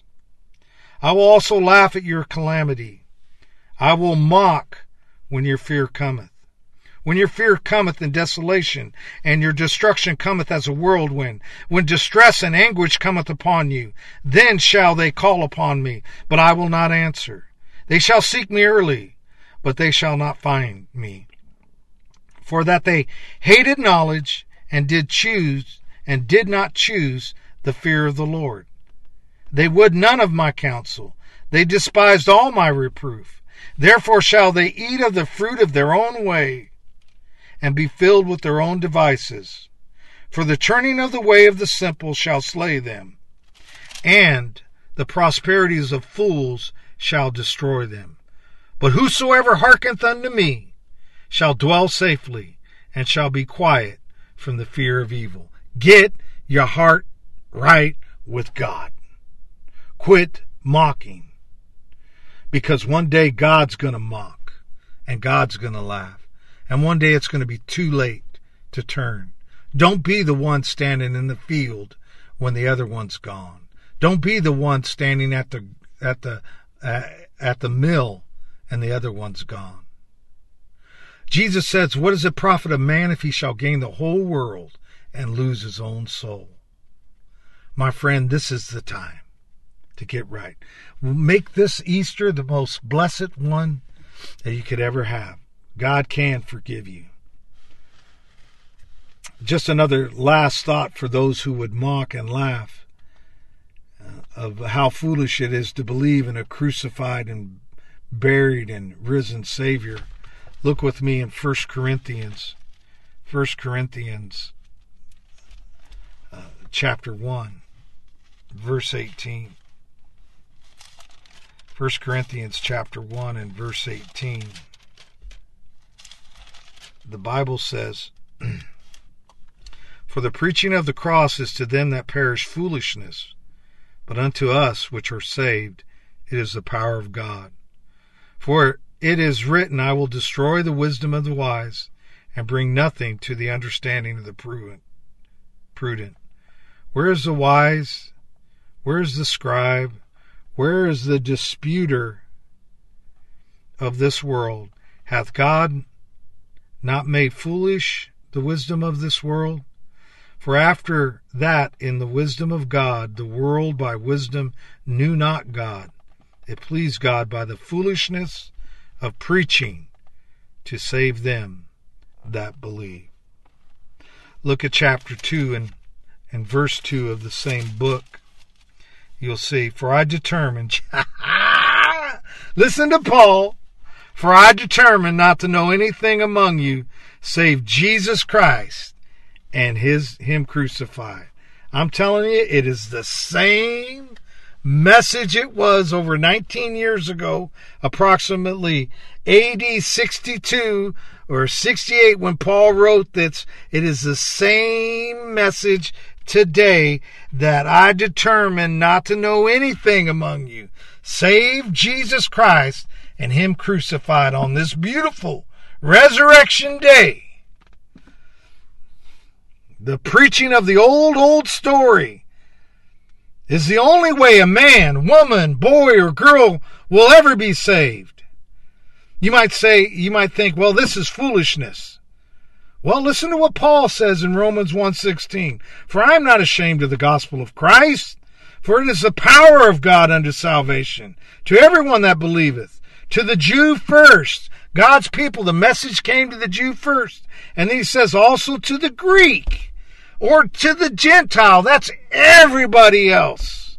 I will also laugh at your calamity. I will mock when your fear cometh. When your fear cometh in desolation, and your destruction cometh as a whirlwind, when distress and anguish cometh upon you, then shall they call upon me, but I will not answer. They shall seek me early, but they shall not find me. For that they hated knowledge, and did choose, and did not choose the fear of the Lord. They would none of my counsel. They despised all my reproof. Therefore shall they eat of the fruit of their own way, and be filled with their own devices. For the turning of the way of the simple shall slay them, and the prosperities of fools shall destroy them. But whosoever hearkeneth unto me shall dwell safely, and shall be quiet from the fear of evil. Get your heart right with God. Quit mocking. Because one day God's going to mock, and God's going to laugh. And one day it's going to be too late to turn. Don't be the one standing in the field when the other one's gone. Don't be the one standing at the at the uh, at the mill and the other one's gone. Jesus says, what does it profit a man if he shall gain the whole world and lose his own soul? My friend, this is the time to get right. Make this Easter the most blessed one that you could ever have. God can forgive you. Just another last thought for those who would mock and laugh uh, of how foolish it is to believe in a crucified and buried and risen Savior. Look with me in First Corinthians, First Corinthians uh, chapter one, verse eighteen. First Corinthians chapter one and verse eighteen. The Bible says, for the preaching of the cross is to them that perish foolishness, but unto us which are saved it is the power of God. For it is written, I will destroy the wisdom of the wise, and bring nothing to the understanding of the prudent. Prudent. Where is the wise? Where is the scribe? Where is the disputer of this world? Hath God not made foolish the wisdom of this world? For after that, in the wisdom of God, the world by wisdom knew not God. It pleased God by the foolishness of preaching to save them that believe. Look at chapter two and, and verse two of the same book. You'll see, for I determined, listen to Paul, for I determined not to know anything among you save Jesus Christ and his him crucified. I'm telling you, it is the same message it was over nineteen years ago, approximately A D sixty-two or sixty-eight when Paul wrote this. It is the same message today, that I determined not to know anything among you save Jesus Christ and him crucified on this beautiful resurrection day. The preaching of the old, old story is the only way a man, woman, boy, or girl will ever be saved. You might say, you might think, well, this is foolishness. Well, listen to what Paul says in Romans one sixteen. For I am not ashamed of the gospel of Christ, for it is the power of God unto salvation, to everyone that believeth, to the Jew first. God's people, the message came to the Jew first. And then he says also to the Greek, or to the Gentile. That's everybody else.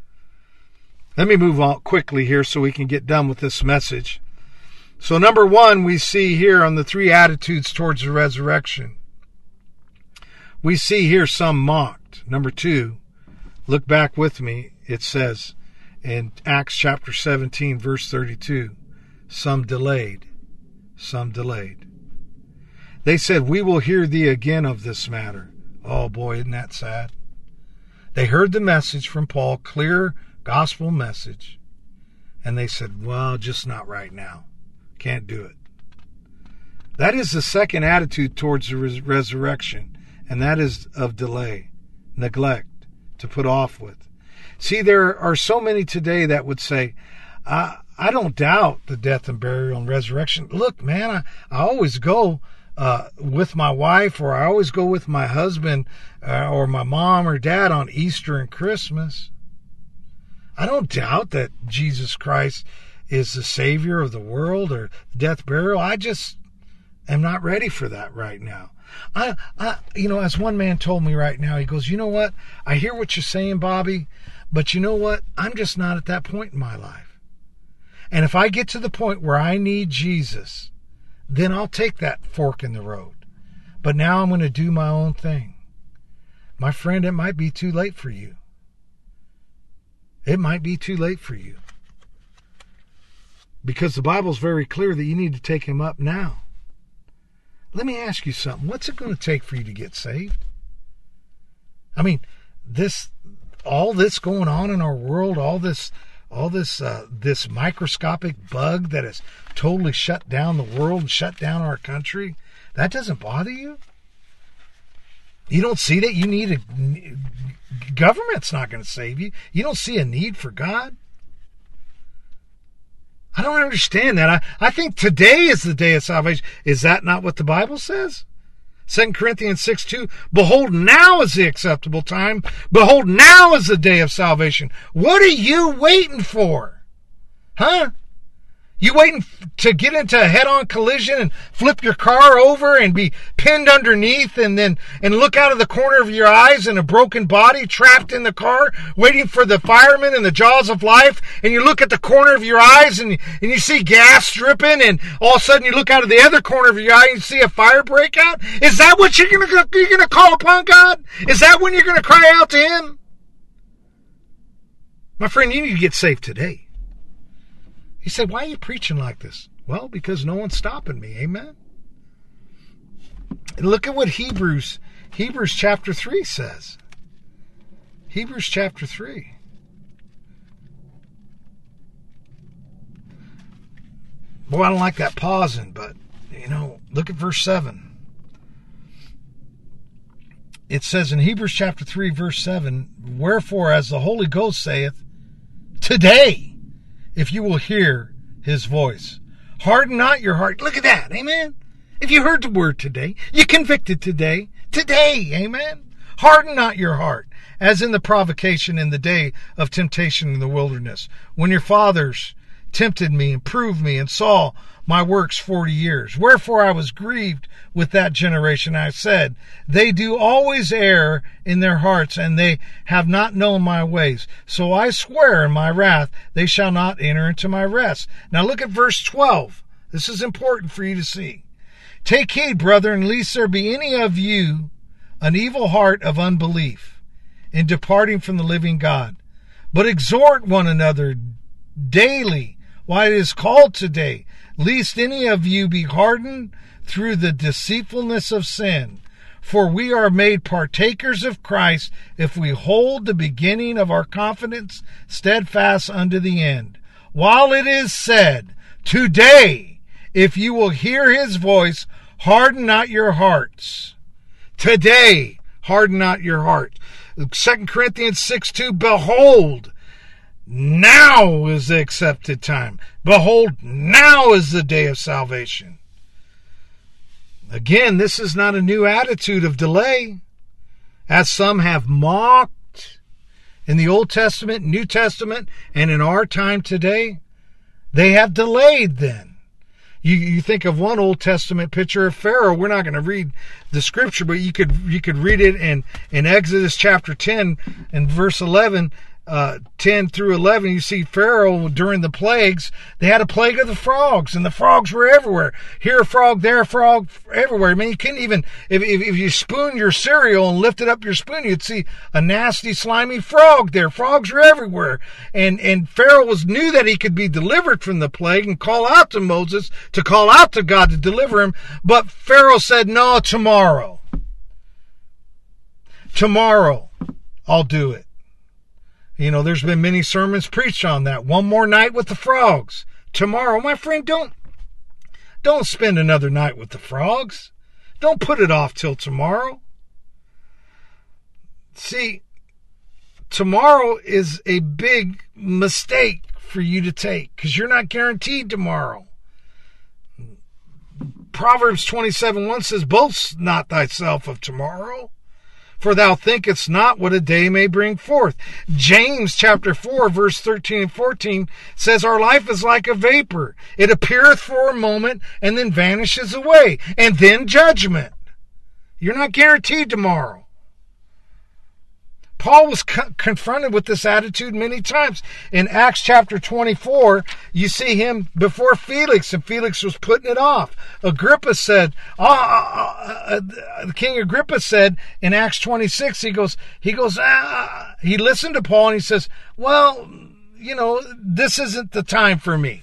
Let me move on quickly here so we can get done with this message. So number one, we see here on the three attitudes towards the resurrection. We see here some mocked. Number two, look back with me. It says in Acts chapter seventeen, verse thirty-two, some delayed, some delayed. They said, we will hear thee again of this matter. Oh boy, isn't that sad? They heard the message from Paul, clear gospel message, and they said, well, just not right now. Can't do it. That is the second attitude towards the res- resurrection, and that is of delay, neglect, to put off with. See, there are so many today that would say, I, I don't doubt the death and burial and resurrection. Look, man, I, I always go uh, with my wife, or I always go with my husband uh, or my mom or dad on Easter and Christmas. I don't doubt that Jesus Christ is the Savior of the world or death, burial. I just am not ready for that right now. I, I, you know, as one man told me right now, he goes, you know what? I hear what you're saying, Bobby, but you know what? I'm just not at that point in my life. And if I get to the point where I need Jesus, then I'll take that fork in the road. But now I'm going to do my own thing. My friend, it might be too late for you. It might be too late for you. Because the Bible's very clear that you need to take him up now. Let me ask you something. What's it going to take for you to get saved? I mean, this, all this going on in our world, all this, all this, uh, this microscopic bug that has totally shut down the world and shut down our country, that doesn't bother you? You don't see that you need a government's not going to save you. You don't see a need for God. I don't understand that. I, I think today is the day of salvation. Is that not what the Bible says? Second Corinthians six two, behold, now is the acceptable time. Behold, now is the day of salvation. What are you waiting for? Huh? You waiting to get into a head-on collision and flip your car over and be pinned underneath and then and look out of the corner of your eyes in a broken body trapped in the car waiting for the firemen in the jaws of life, and you look at the corner of your eyes and, and you see gas dripping, and all of a sudden you look out of the other corner of your eye and you see a fire break out? Is that what you're going to you're going to call upon God? Is that when you're going to cry out to Him? My friend, you need to get saved today. He said, why are you preaching like this? Well, because no one's stopping me. Amen. And look at what Hebrews, Hebrews chapter three says. Hebrews chapter three. Boy, I don't like that pausing, but, you know, look at verse seven. It says in Hebrews chapter three, verse seven, wherefore, as the Holy Ghost saith, today, if you will hear His voice, harden not your heart. Look at that. Amen. If you heard the word today, you convicted today. Today. Amen. Harden not your heart, as in the provocation in the day of temptation in the wilderness, when your fathers tempted me and proved me and saw my works forty years. Wherefore I was grieved with that generation. I said, they do always err in their hearts, and they have not known my ways. So I swear in my wrath, they shall not enter into my rest. Now look at verse twelve. This is important for you to see. Take heed, brethren, lest there be any of you an evil heart of unbelief in departing from the living God. But exhort one another daily, while it is called today, lest any of you be hardened through the deceitfulness of sin. For we are made partakers of Christ if we hold the beginning of our confidence steadfast unto the end. While it is said, today, if you will hear His voice, harden not your hearts. Today, harden not your heart. Second Corinthians six two, behold, now is the accepted time. Behold, now is the day of salvation. Again, this is not a new attitude of delay, as some have mocked in the Old Testament, New Testament, and in our time today. They have delayed then. You, you think of one Old Testament picture of Pharaoh. We're not going to read the scripture, but you could you could read it in, in Exodus chapter ten and verse eleven. Uh, ten through eleven, you see Pharaoh during the plagues, they had a plague of the frogs, and the frogs were everywhere. Here a frog, there a frog, everywhere. I mean, you couldn't even, if, if, if you spoon your cereal and lifted up your spoon, you'd see a nasty, slimy frog there. Frogs were everywhere. And, and Pharaoh was knew that he could be delivered from the plague and call out to Moses, to call out to God to deliver him. But Pharaoh said, no, tomorrow. Tomorrow, I'll do it. You know, there's been many sermons preached on that. One more night with the frogs. Tomorrow, my friend, don't, don't spend another night with the frogs. Don't put it off till tomorrow. See, tomorrow is a big mistake for you to take because you're not guaranteed tomorrow. Proverbs twenty-seven one says, boast not thyself of tomorrow, for thou thinkest not what a day may bring forth. James chapter four, verse thirteen and fourteen says, our life is like a vapor. It appeareth for a moment and then vanishes away. And then judgment. You're not guaranteed tomorrow. Paul was co- confronted with this attitude many times. In Acts chapter twenty-four, you see him before Felix, and Felix was putting it off. Agrippa said, oh, uh, uh, King Agrippa said in Acts twenty-six, he goes, he goes, ah. He listened to Paul and he says, well, you know, this isn't the time for me.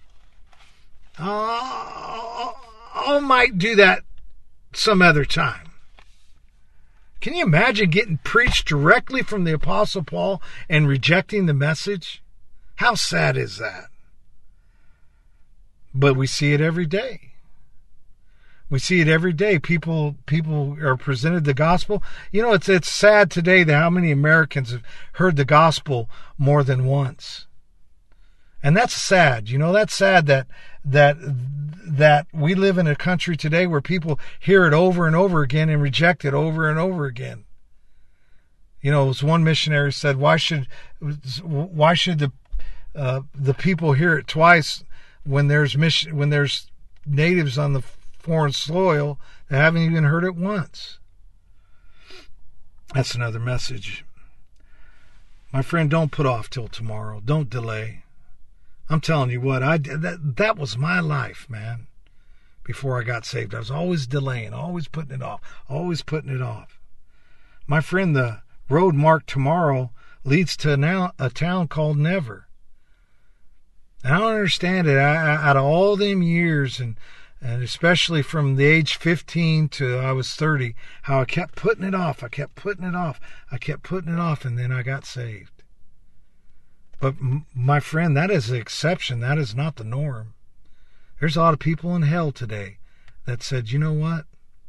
Uh, I might do that some other time. Can you imagine getting preached directly from the Apostle Paul and rejecting the message? How sad is that? But we see it every day. We see it every day. People people are presented the gospel. You know, it's it's sad today that how many Americans have heard the gospel more than once. And that's sad. You know, that's sad that that that we live in a country today where people hear it over and over again and reject it over and over again. You know, as one missionary said, why should why should the uh, the people hear it twice when there's mission when there's natives on the foreign soil that haven't even heard it once? That's another message. My friend, don't put off till tomorrow. Don't delay. I'm telling you what, I that that was my life, man. Before I got saved, I was always delaying, always putting it off, always putting it off. My friend, the road marked tomorrow leads to now a town called Never. And I don't understand it. I, I, out of all them years, and and especially from the age fifteen to I was thirty, how I kept putting it off. I kept putting it off. I kept putting it off, and then I got saved. But my friend, that is the exception. That is not the norm. There's a lot of people in hell today that said, you know what?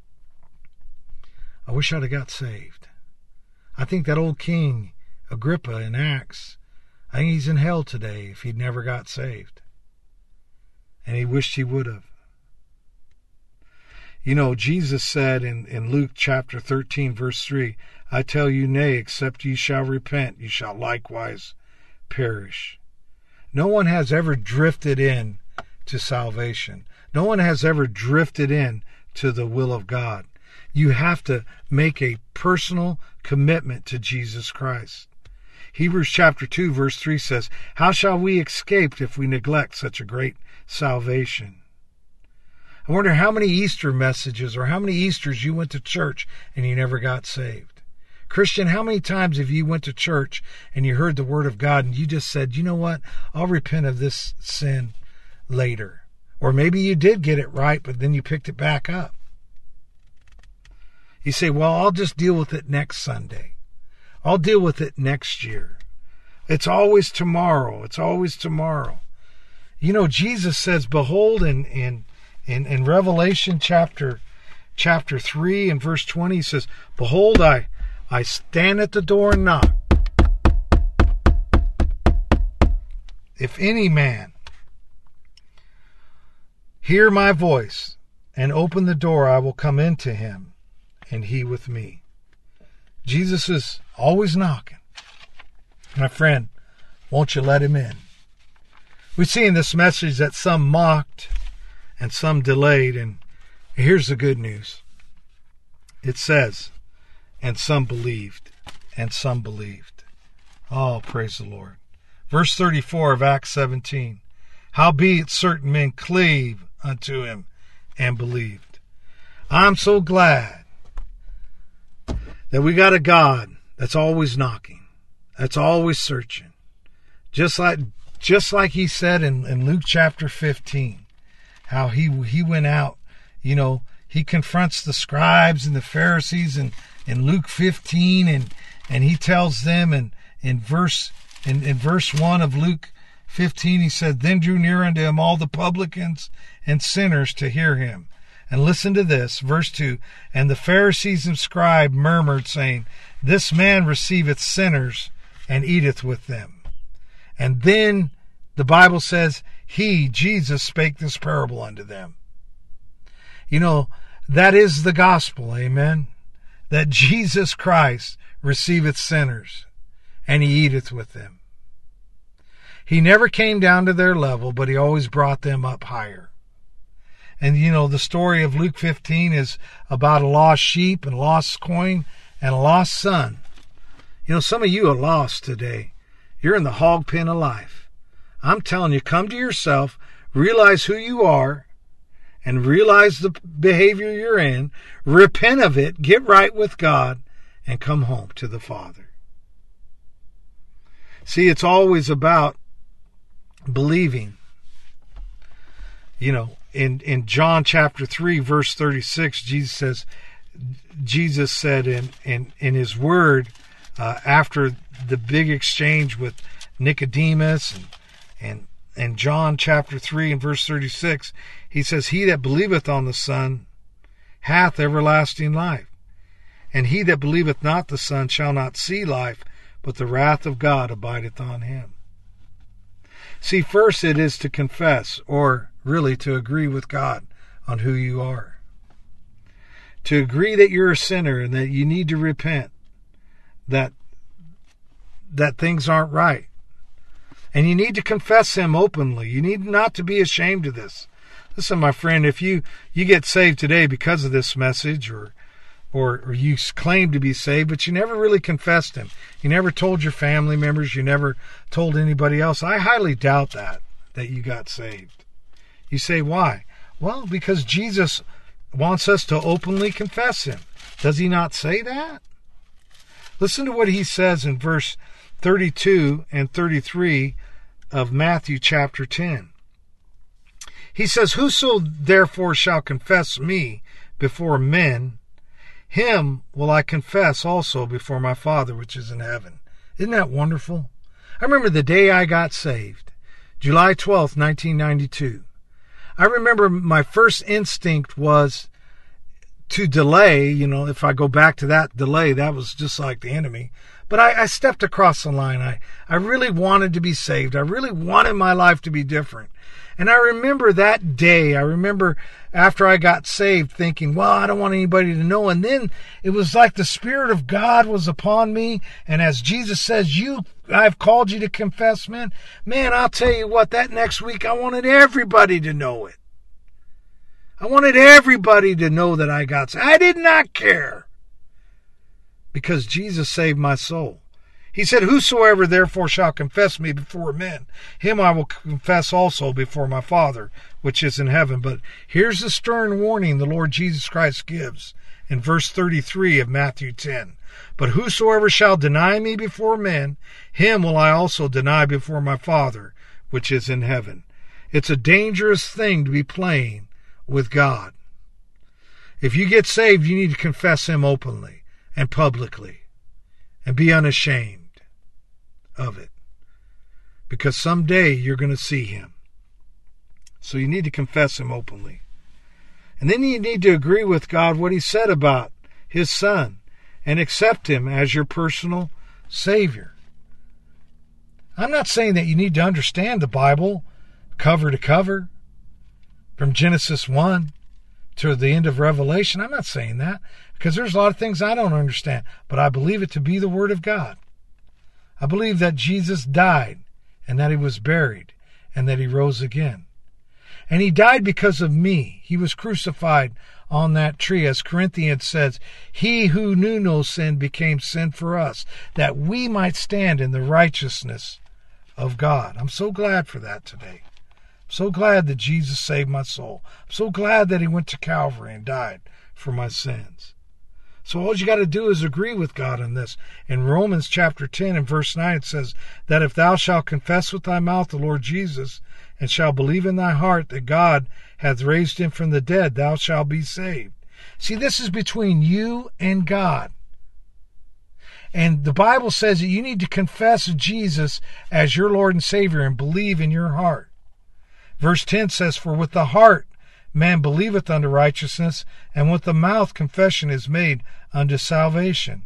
I wish I'd have got saved. I think that old king, Agrippa in Acts, I think he's in hell today if he'd never got saved. And he wished he would have. You know, Jesus said in, in Luke chapter thirteen, verse three, I tell you, nay, except ye shall repent, ye shall likewise perish. No one has ever drifted in to salvation. No one has ever drifted in to the will of God. You have to make a personal commitment to Jesus Christ. Hebrews chapter two, verse three says, how shall we escape if we neglect such a great salvation? I wonder how many Easter messages or how many Easters you went to church and you never got saved. Christian, how many times have you went to church and you heard the word of God and you just said, you know what, I'll repent of this sin later. Or maybe you did get it right, but then you picked it back up. You say, well, I'll just deal with it next Sunday. I'll deal with it next year. It's always tomorrow. It's always tomorrow. You know, Jesus says, behold, in in in, in Revelation chapter chapter three and verse twenty, he says, behold, I I stand at the door and knock. If any man hear my voice and open the door, I will come into him and he with me. Jesus is always knocking. My friend, won't you let him in? We see in this message that some mocked and some delayed, and here's the good news. It says, and some believed, and some believed. Oh, praise the Lord. Verse thirty-four of Acts seventeen. Howbeit certain men cleave unto him and believed. I'm so glad that we got a God that's always knocking, that's always searching. Just like just like he said in, in Luke chapter fifteen, how he he went out, you know, he confronts the scribes and the Pharisees in, in Luke fifteen, and, and he tells them in, in verse in, in verse one of Luke fifteen, he said, then drew near unto him all the publicans and sinners to hear him. And listen to this, verse two, and the Pharisees and scribes murmured, saying, this man receiveth sinners and eateth with them. And then the Bible says, he, Jesus, spake this parable unto them. You know, that is the gospel, amen? That Jesus Christ receiveth sinners and he eateth with them. He never came down to their level, but he always brought them up higher. And, you know, the story of Luke fifteen is about a lost sheep and a lost coin and a lost son. You know, some of you are lost today. You're in the hog pen of life. I'm telling you, come to yourself, realize who you are, and realize the behavior you're in, repent of it, get right with God, and come home to the Father. See, it's always about believing. You know, in, in John chapter three, verse thirty-six, Jesus says, Jesus said in, in, in his word, uh, after the big exchange with Nicodemus and, and, and John chapter three and verse thirty-six, he says, he that believeth on the Son hath everlasting life. And he that believeth not the Son shall not see life, but the wrath of God abideth on him. See, first it is to confess, or really to agree with God on who you are. To agree that you're a sinner and that you need to repent, that, that things aren't right. And you need to confess him openly. You need not to be ashamed of this. Listen, my friend, if you, you get saved today because of this message, or, or or you claim to be saved, but you never really confessed him. You never told your family members. You never told anybody else. I highly doubt that, that you got saved. You say, why? Well, because Jesus wants us to openly confess him. Does he not say that? Listen to what he says in verse thirty-two and thirty-three of Matthew chapter ten. He says, whoso therefore shall confess me before men, him will I confess also before my Father which is in heaven. Isn't that wonderful? I remember the day I got saved, July twelfth, nineteen ninety-two. I remember my first instinct was to delay. You know, if I go back to that delay, that was just like the enemy. But I, I stepped across the line. I, I really wanted to be saved. I really wanted my life to be different. And I remember that day, I remember after I got saved thinking, well, I don't want anybody to know. And then it was like the Spirit of God was upon me. And as Jesus says, you, I've called you to confess, man. Man, I'll tell you what, that next week I wanted everybody to know it. I wanted everybody to know that I got saved. I did not care, because Jesus saved my soul. He said, whosoever therefore shall confess me before men, him I will confess also before my Father, which is in heaven. But here's the stern warning the Lord Jesus Christ gives in verse thirty-three of Matthew ten. But whosoever shall deny me before men, him will I also deny before my Father, which is in heaven. It's a dangerous thing to be playing with God. If you get saved, you need to confess him openly and publicly and be unashamed of it, because someday you're going to see him. So you need to confess him openly. And then you need to agree with God what he said about his Son and accept him as your personal Savior. I'm not saying that you need to understand the Bible cover to cover from Genesis one to the end of Revelation. I'm not saying that, because there's a lot of things I don't understand, but I believe it to be the Word of God. I believe that Jesus died and that he was buried and that he rose again. And he died because of me. He was crucified on that tree. As Corinthians says, he who knew no sin became sin for us, that we might stand in the righteousness of God. I'm so glad for that today. I'm so glad that Jesus saved my soul. I'm so glad that he went to Calvary and died for my sins. So all you got to do is agree with God on this. In Romans chapter ten and verse nine, it says that if thou shalt confess with thy mouth the Lord Jesus, and shalt believe in thy heart that God hath raised him from the dead, thou shalt be saved. See, this is between you and God. And the Bible says that you need to confess Jesus as your Lord and Savior and believe in your heart. Verse ten says, for with the heart man believeth unto righteousness, and with the mouth confession is made unto salvation.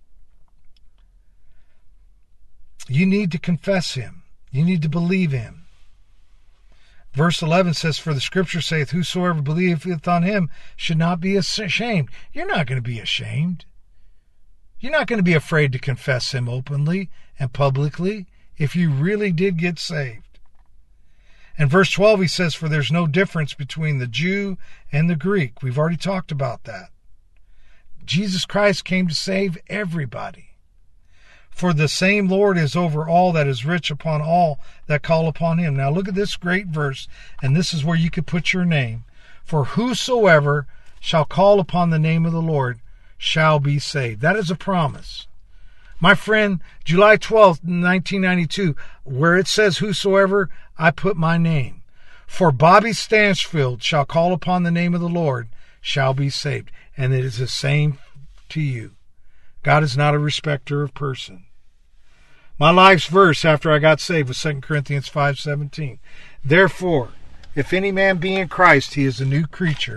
You need to confess him. You need to believe him. Verse eleven says, for the scripture saith, whosoever believeth on him should not be ashamed. You're not going to be ashamed. You're not going to be afraid to confess him openly and publicly if you really did get saved. And verse twelve, he says, for there's no difference between the Jew and the Greek. We've already talked about that. Jesus Christ came to save everybody. For the same Lord is over all that is rich upon all that call upon him. Now look at this great verse, and this is where you could put your name. For whosoever shall call upon the name of the Lord shall be saved. That is a promise. My friend, July twelfth, nineteen ninety-two, where it says whosoever, I put my name. For Bobby Stanchfield shall call upon the name of the Lord shall be saved. And it is the same to you. God is not a respecter of person. My life's verse after I got saved was Second Corinthians five seventeen. Therefore, if any man be in Christ, he is a new creature.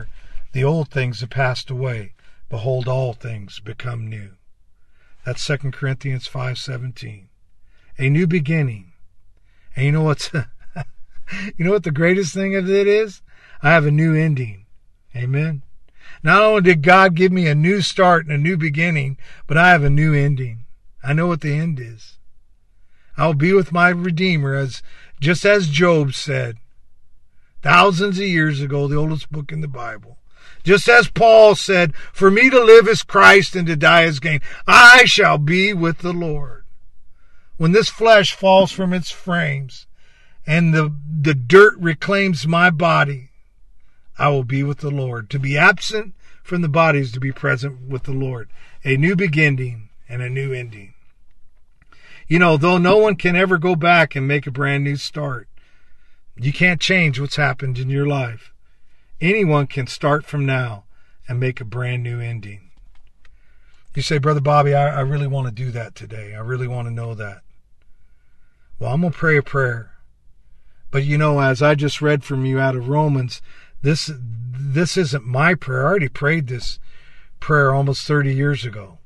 The old things have passed away. Behold, all things become new. That's Second Corinthians five seventeen. A new beginning. And you know what's you know what the greatest thing of it is? I have a new ending. Amen. Not only did God give me a new start and a new beginning, but I have a new ending. I know what the end is. I'll be with my Redeemer, as just as Job said thousands of years ago, the oldest book in the Bible. Just as Paul said, for me to live is Christ and to die is gain. I shall be with the Lord. When this flesh falls from its frames and the, the dirt reclaims my body, I will be with the Lord. To be absent from the body is to be present with the Lord. A new beginning and a new ending. You know, though no one can ever go back and make a brand new start, you can't change what's happened in your life. Anyone can start from now and make a brand new ending. You say, Brother Bobby, I, I really want to do that today. I really want to know that. Well, I'm going to pray a prayer. But you know, as I just read from you out of Romans, this this isn't my prayer. I already prayed this prayer almost thirty years ago.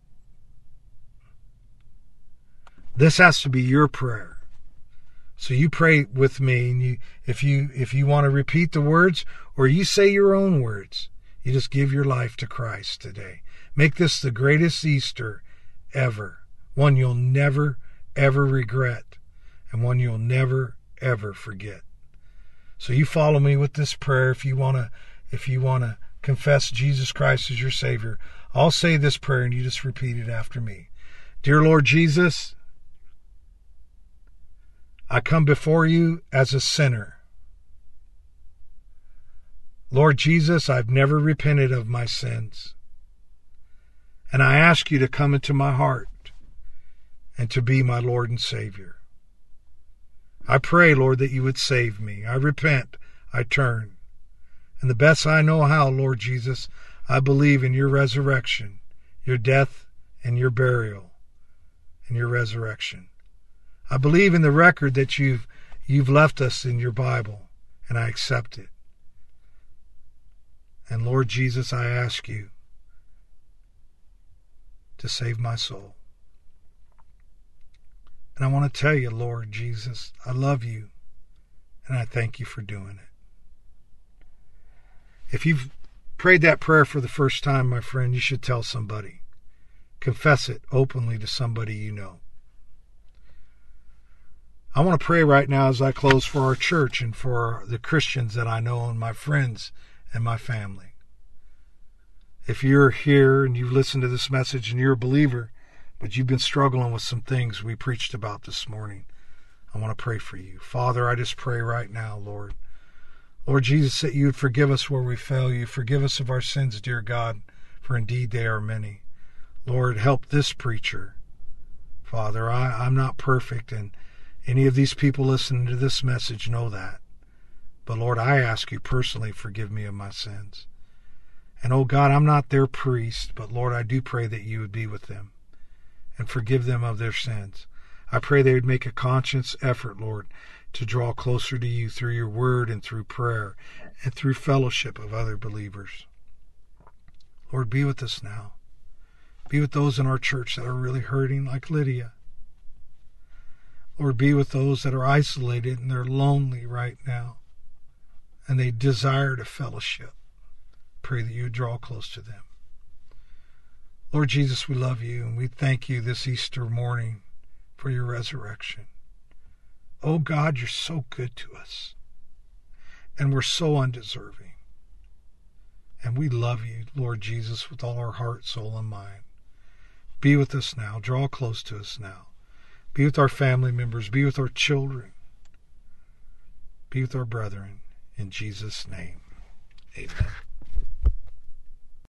This has to be your prayer. So you pray with me, and you, if you if you want to repeat the words, or you say your own words, you just give your life to Christ today. Make this the greatest Easter ever. One you'll never, ever regret, and one you'll never, ever forget. So you follow me with this prayer if you want to if you want to confess Jesus Christ as your Savior. I'll say this prayer, and you just repeat it after me. Dear Lord Jesus, I come before you as a sinner. Lord Jesus, I've never repented of my sins. And I ask you to come into my heart and to be my Lord and Savior. I pray, Lord, that you would save me. I repent. I turn. And the best I know how, Lord Jesus, I believe in your resurrection, your death and your burial, and your resurrection. I believe in the record that you've you've left us in your Bible, and I accept it. And Lord Jesus, I ask you to save my soul. And I want to tell you, Lord Jesus, I love you, and I thank you for doing it. If you've prayed that prayer for the first time, my friend, you should tell somebody. Confess it openly to somebody you know. I want to pray right now as I close for our church and for the Christians that I know and my friends and my family. If you're here and you've listened to this message and you're a believer, but you've been struggling with some things we preached about this morning, I want to pray for you. Father, I just pray right now, Lord. Lord Jesus, that you would forgive us where we fail you. Forgive us of our sins, dear God, for indeed they are many. Lord, help this preacher. Father, I, I'm not perfect, and any of these people listening to this message know that. But Lord, I ask you personally, forgive me of my sins. And oh God, I'm not their priest, but Lord, I do pray that you would be with them and forgive them of their sins. I pray they would make a conscious effort, Lord, to draw closer to you through your word and through prayer and through fellowship of other believers. Lord, be with us now. Be with those in our church that are really hurting, like Lydia. Lord, be with those that are isolated and they're lonely right now, and they desire to fellowship. Pray that you would draw close to them. Lord Jesus, we love you, and we thank you this Easter morning for your resurrection. Oh God, you're so good to us, and we're so undeserving. And we love you, Lord Jesus, with all our heart, soul, and mind. Be with us now. Draw close to us now. Be with our family members. Be with our children. Be with our brethren. In Jesus' name, amen.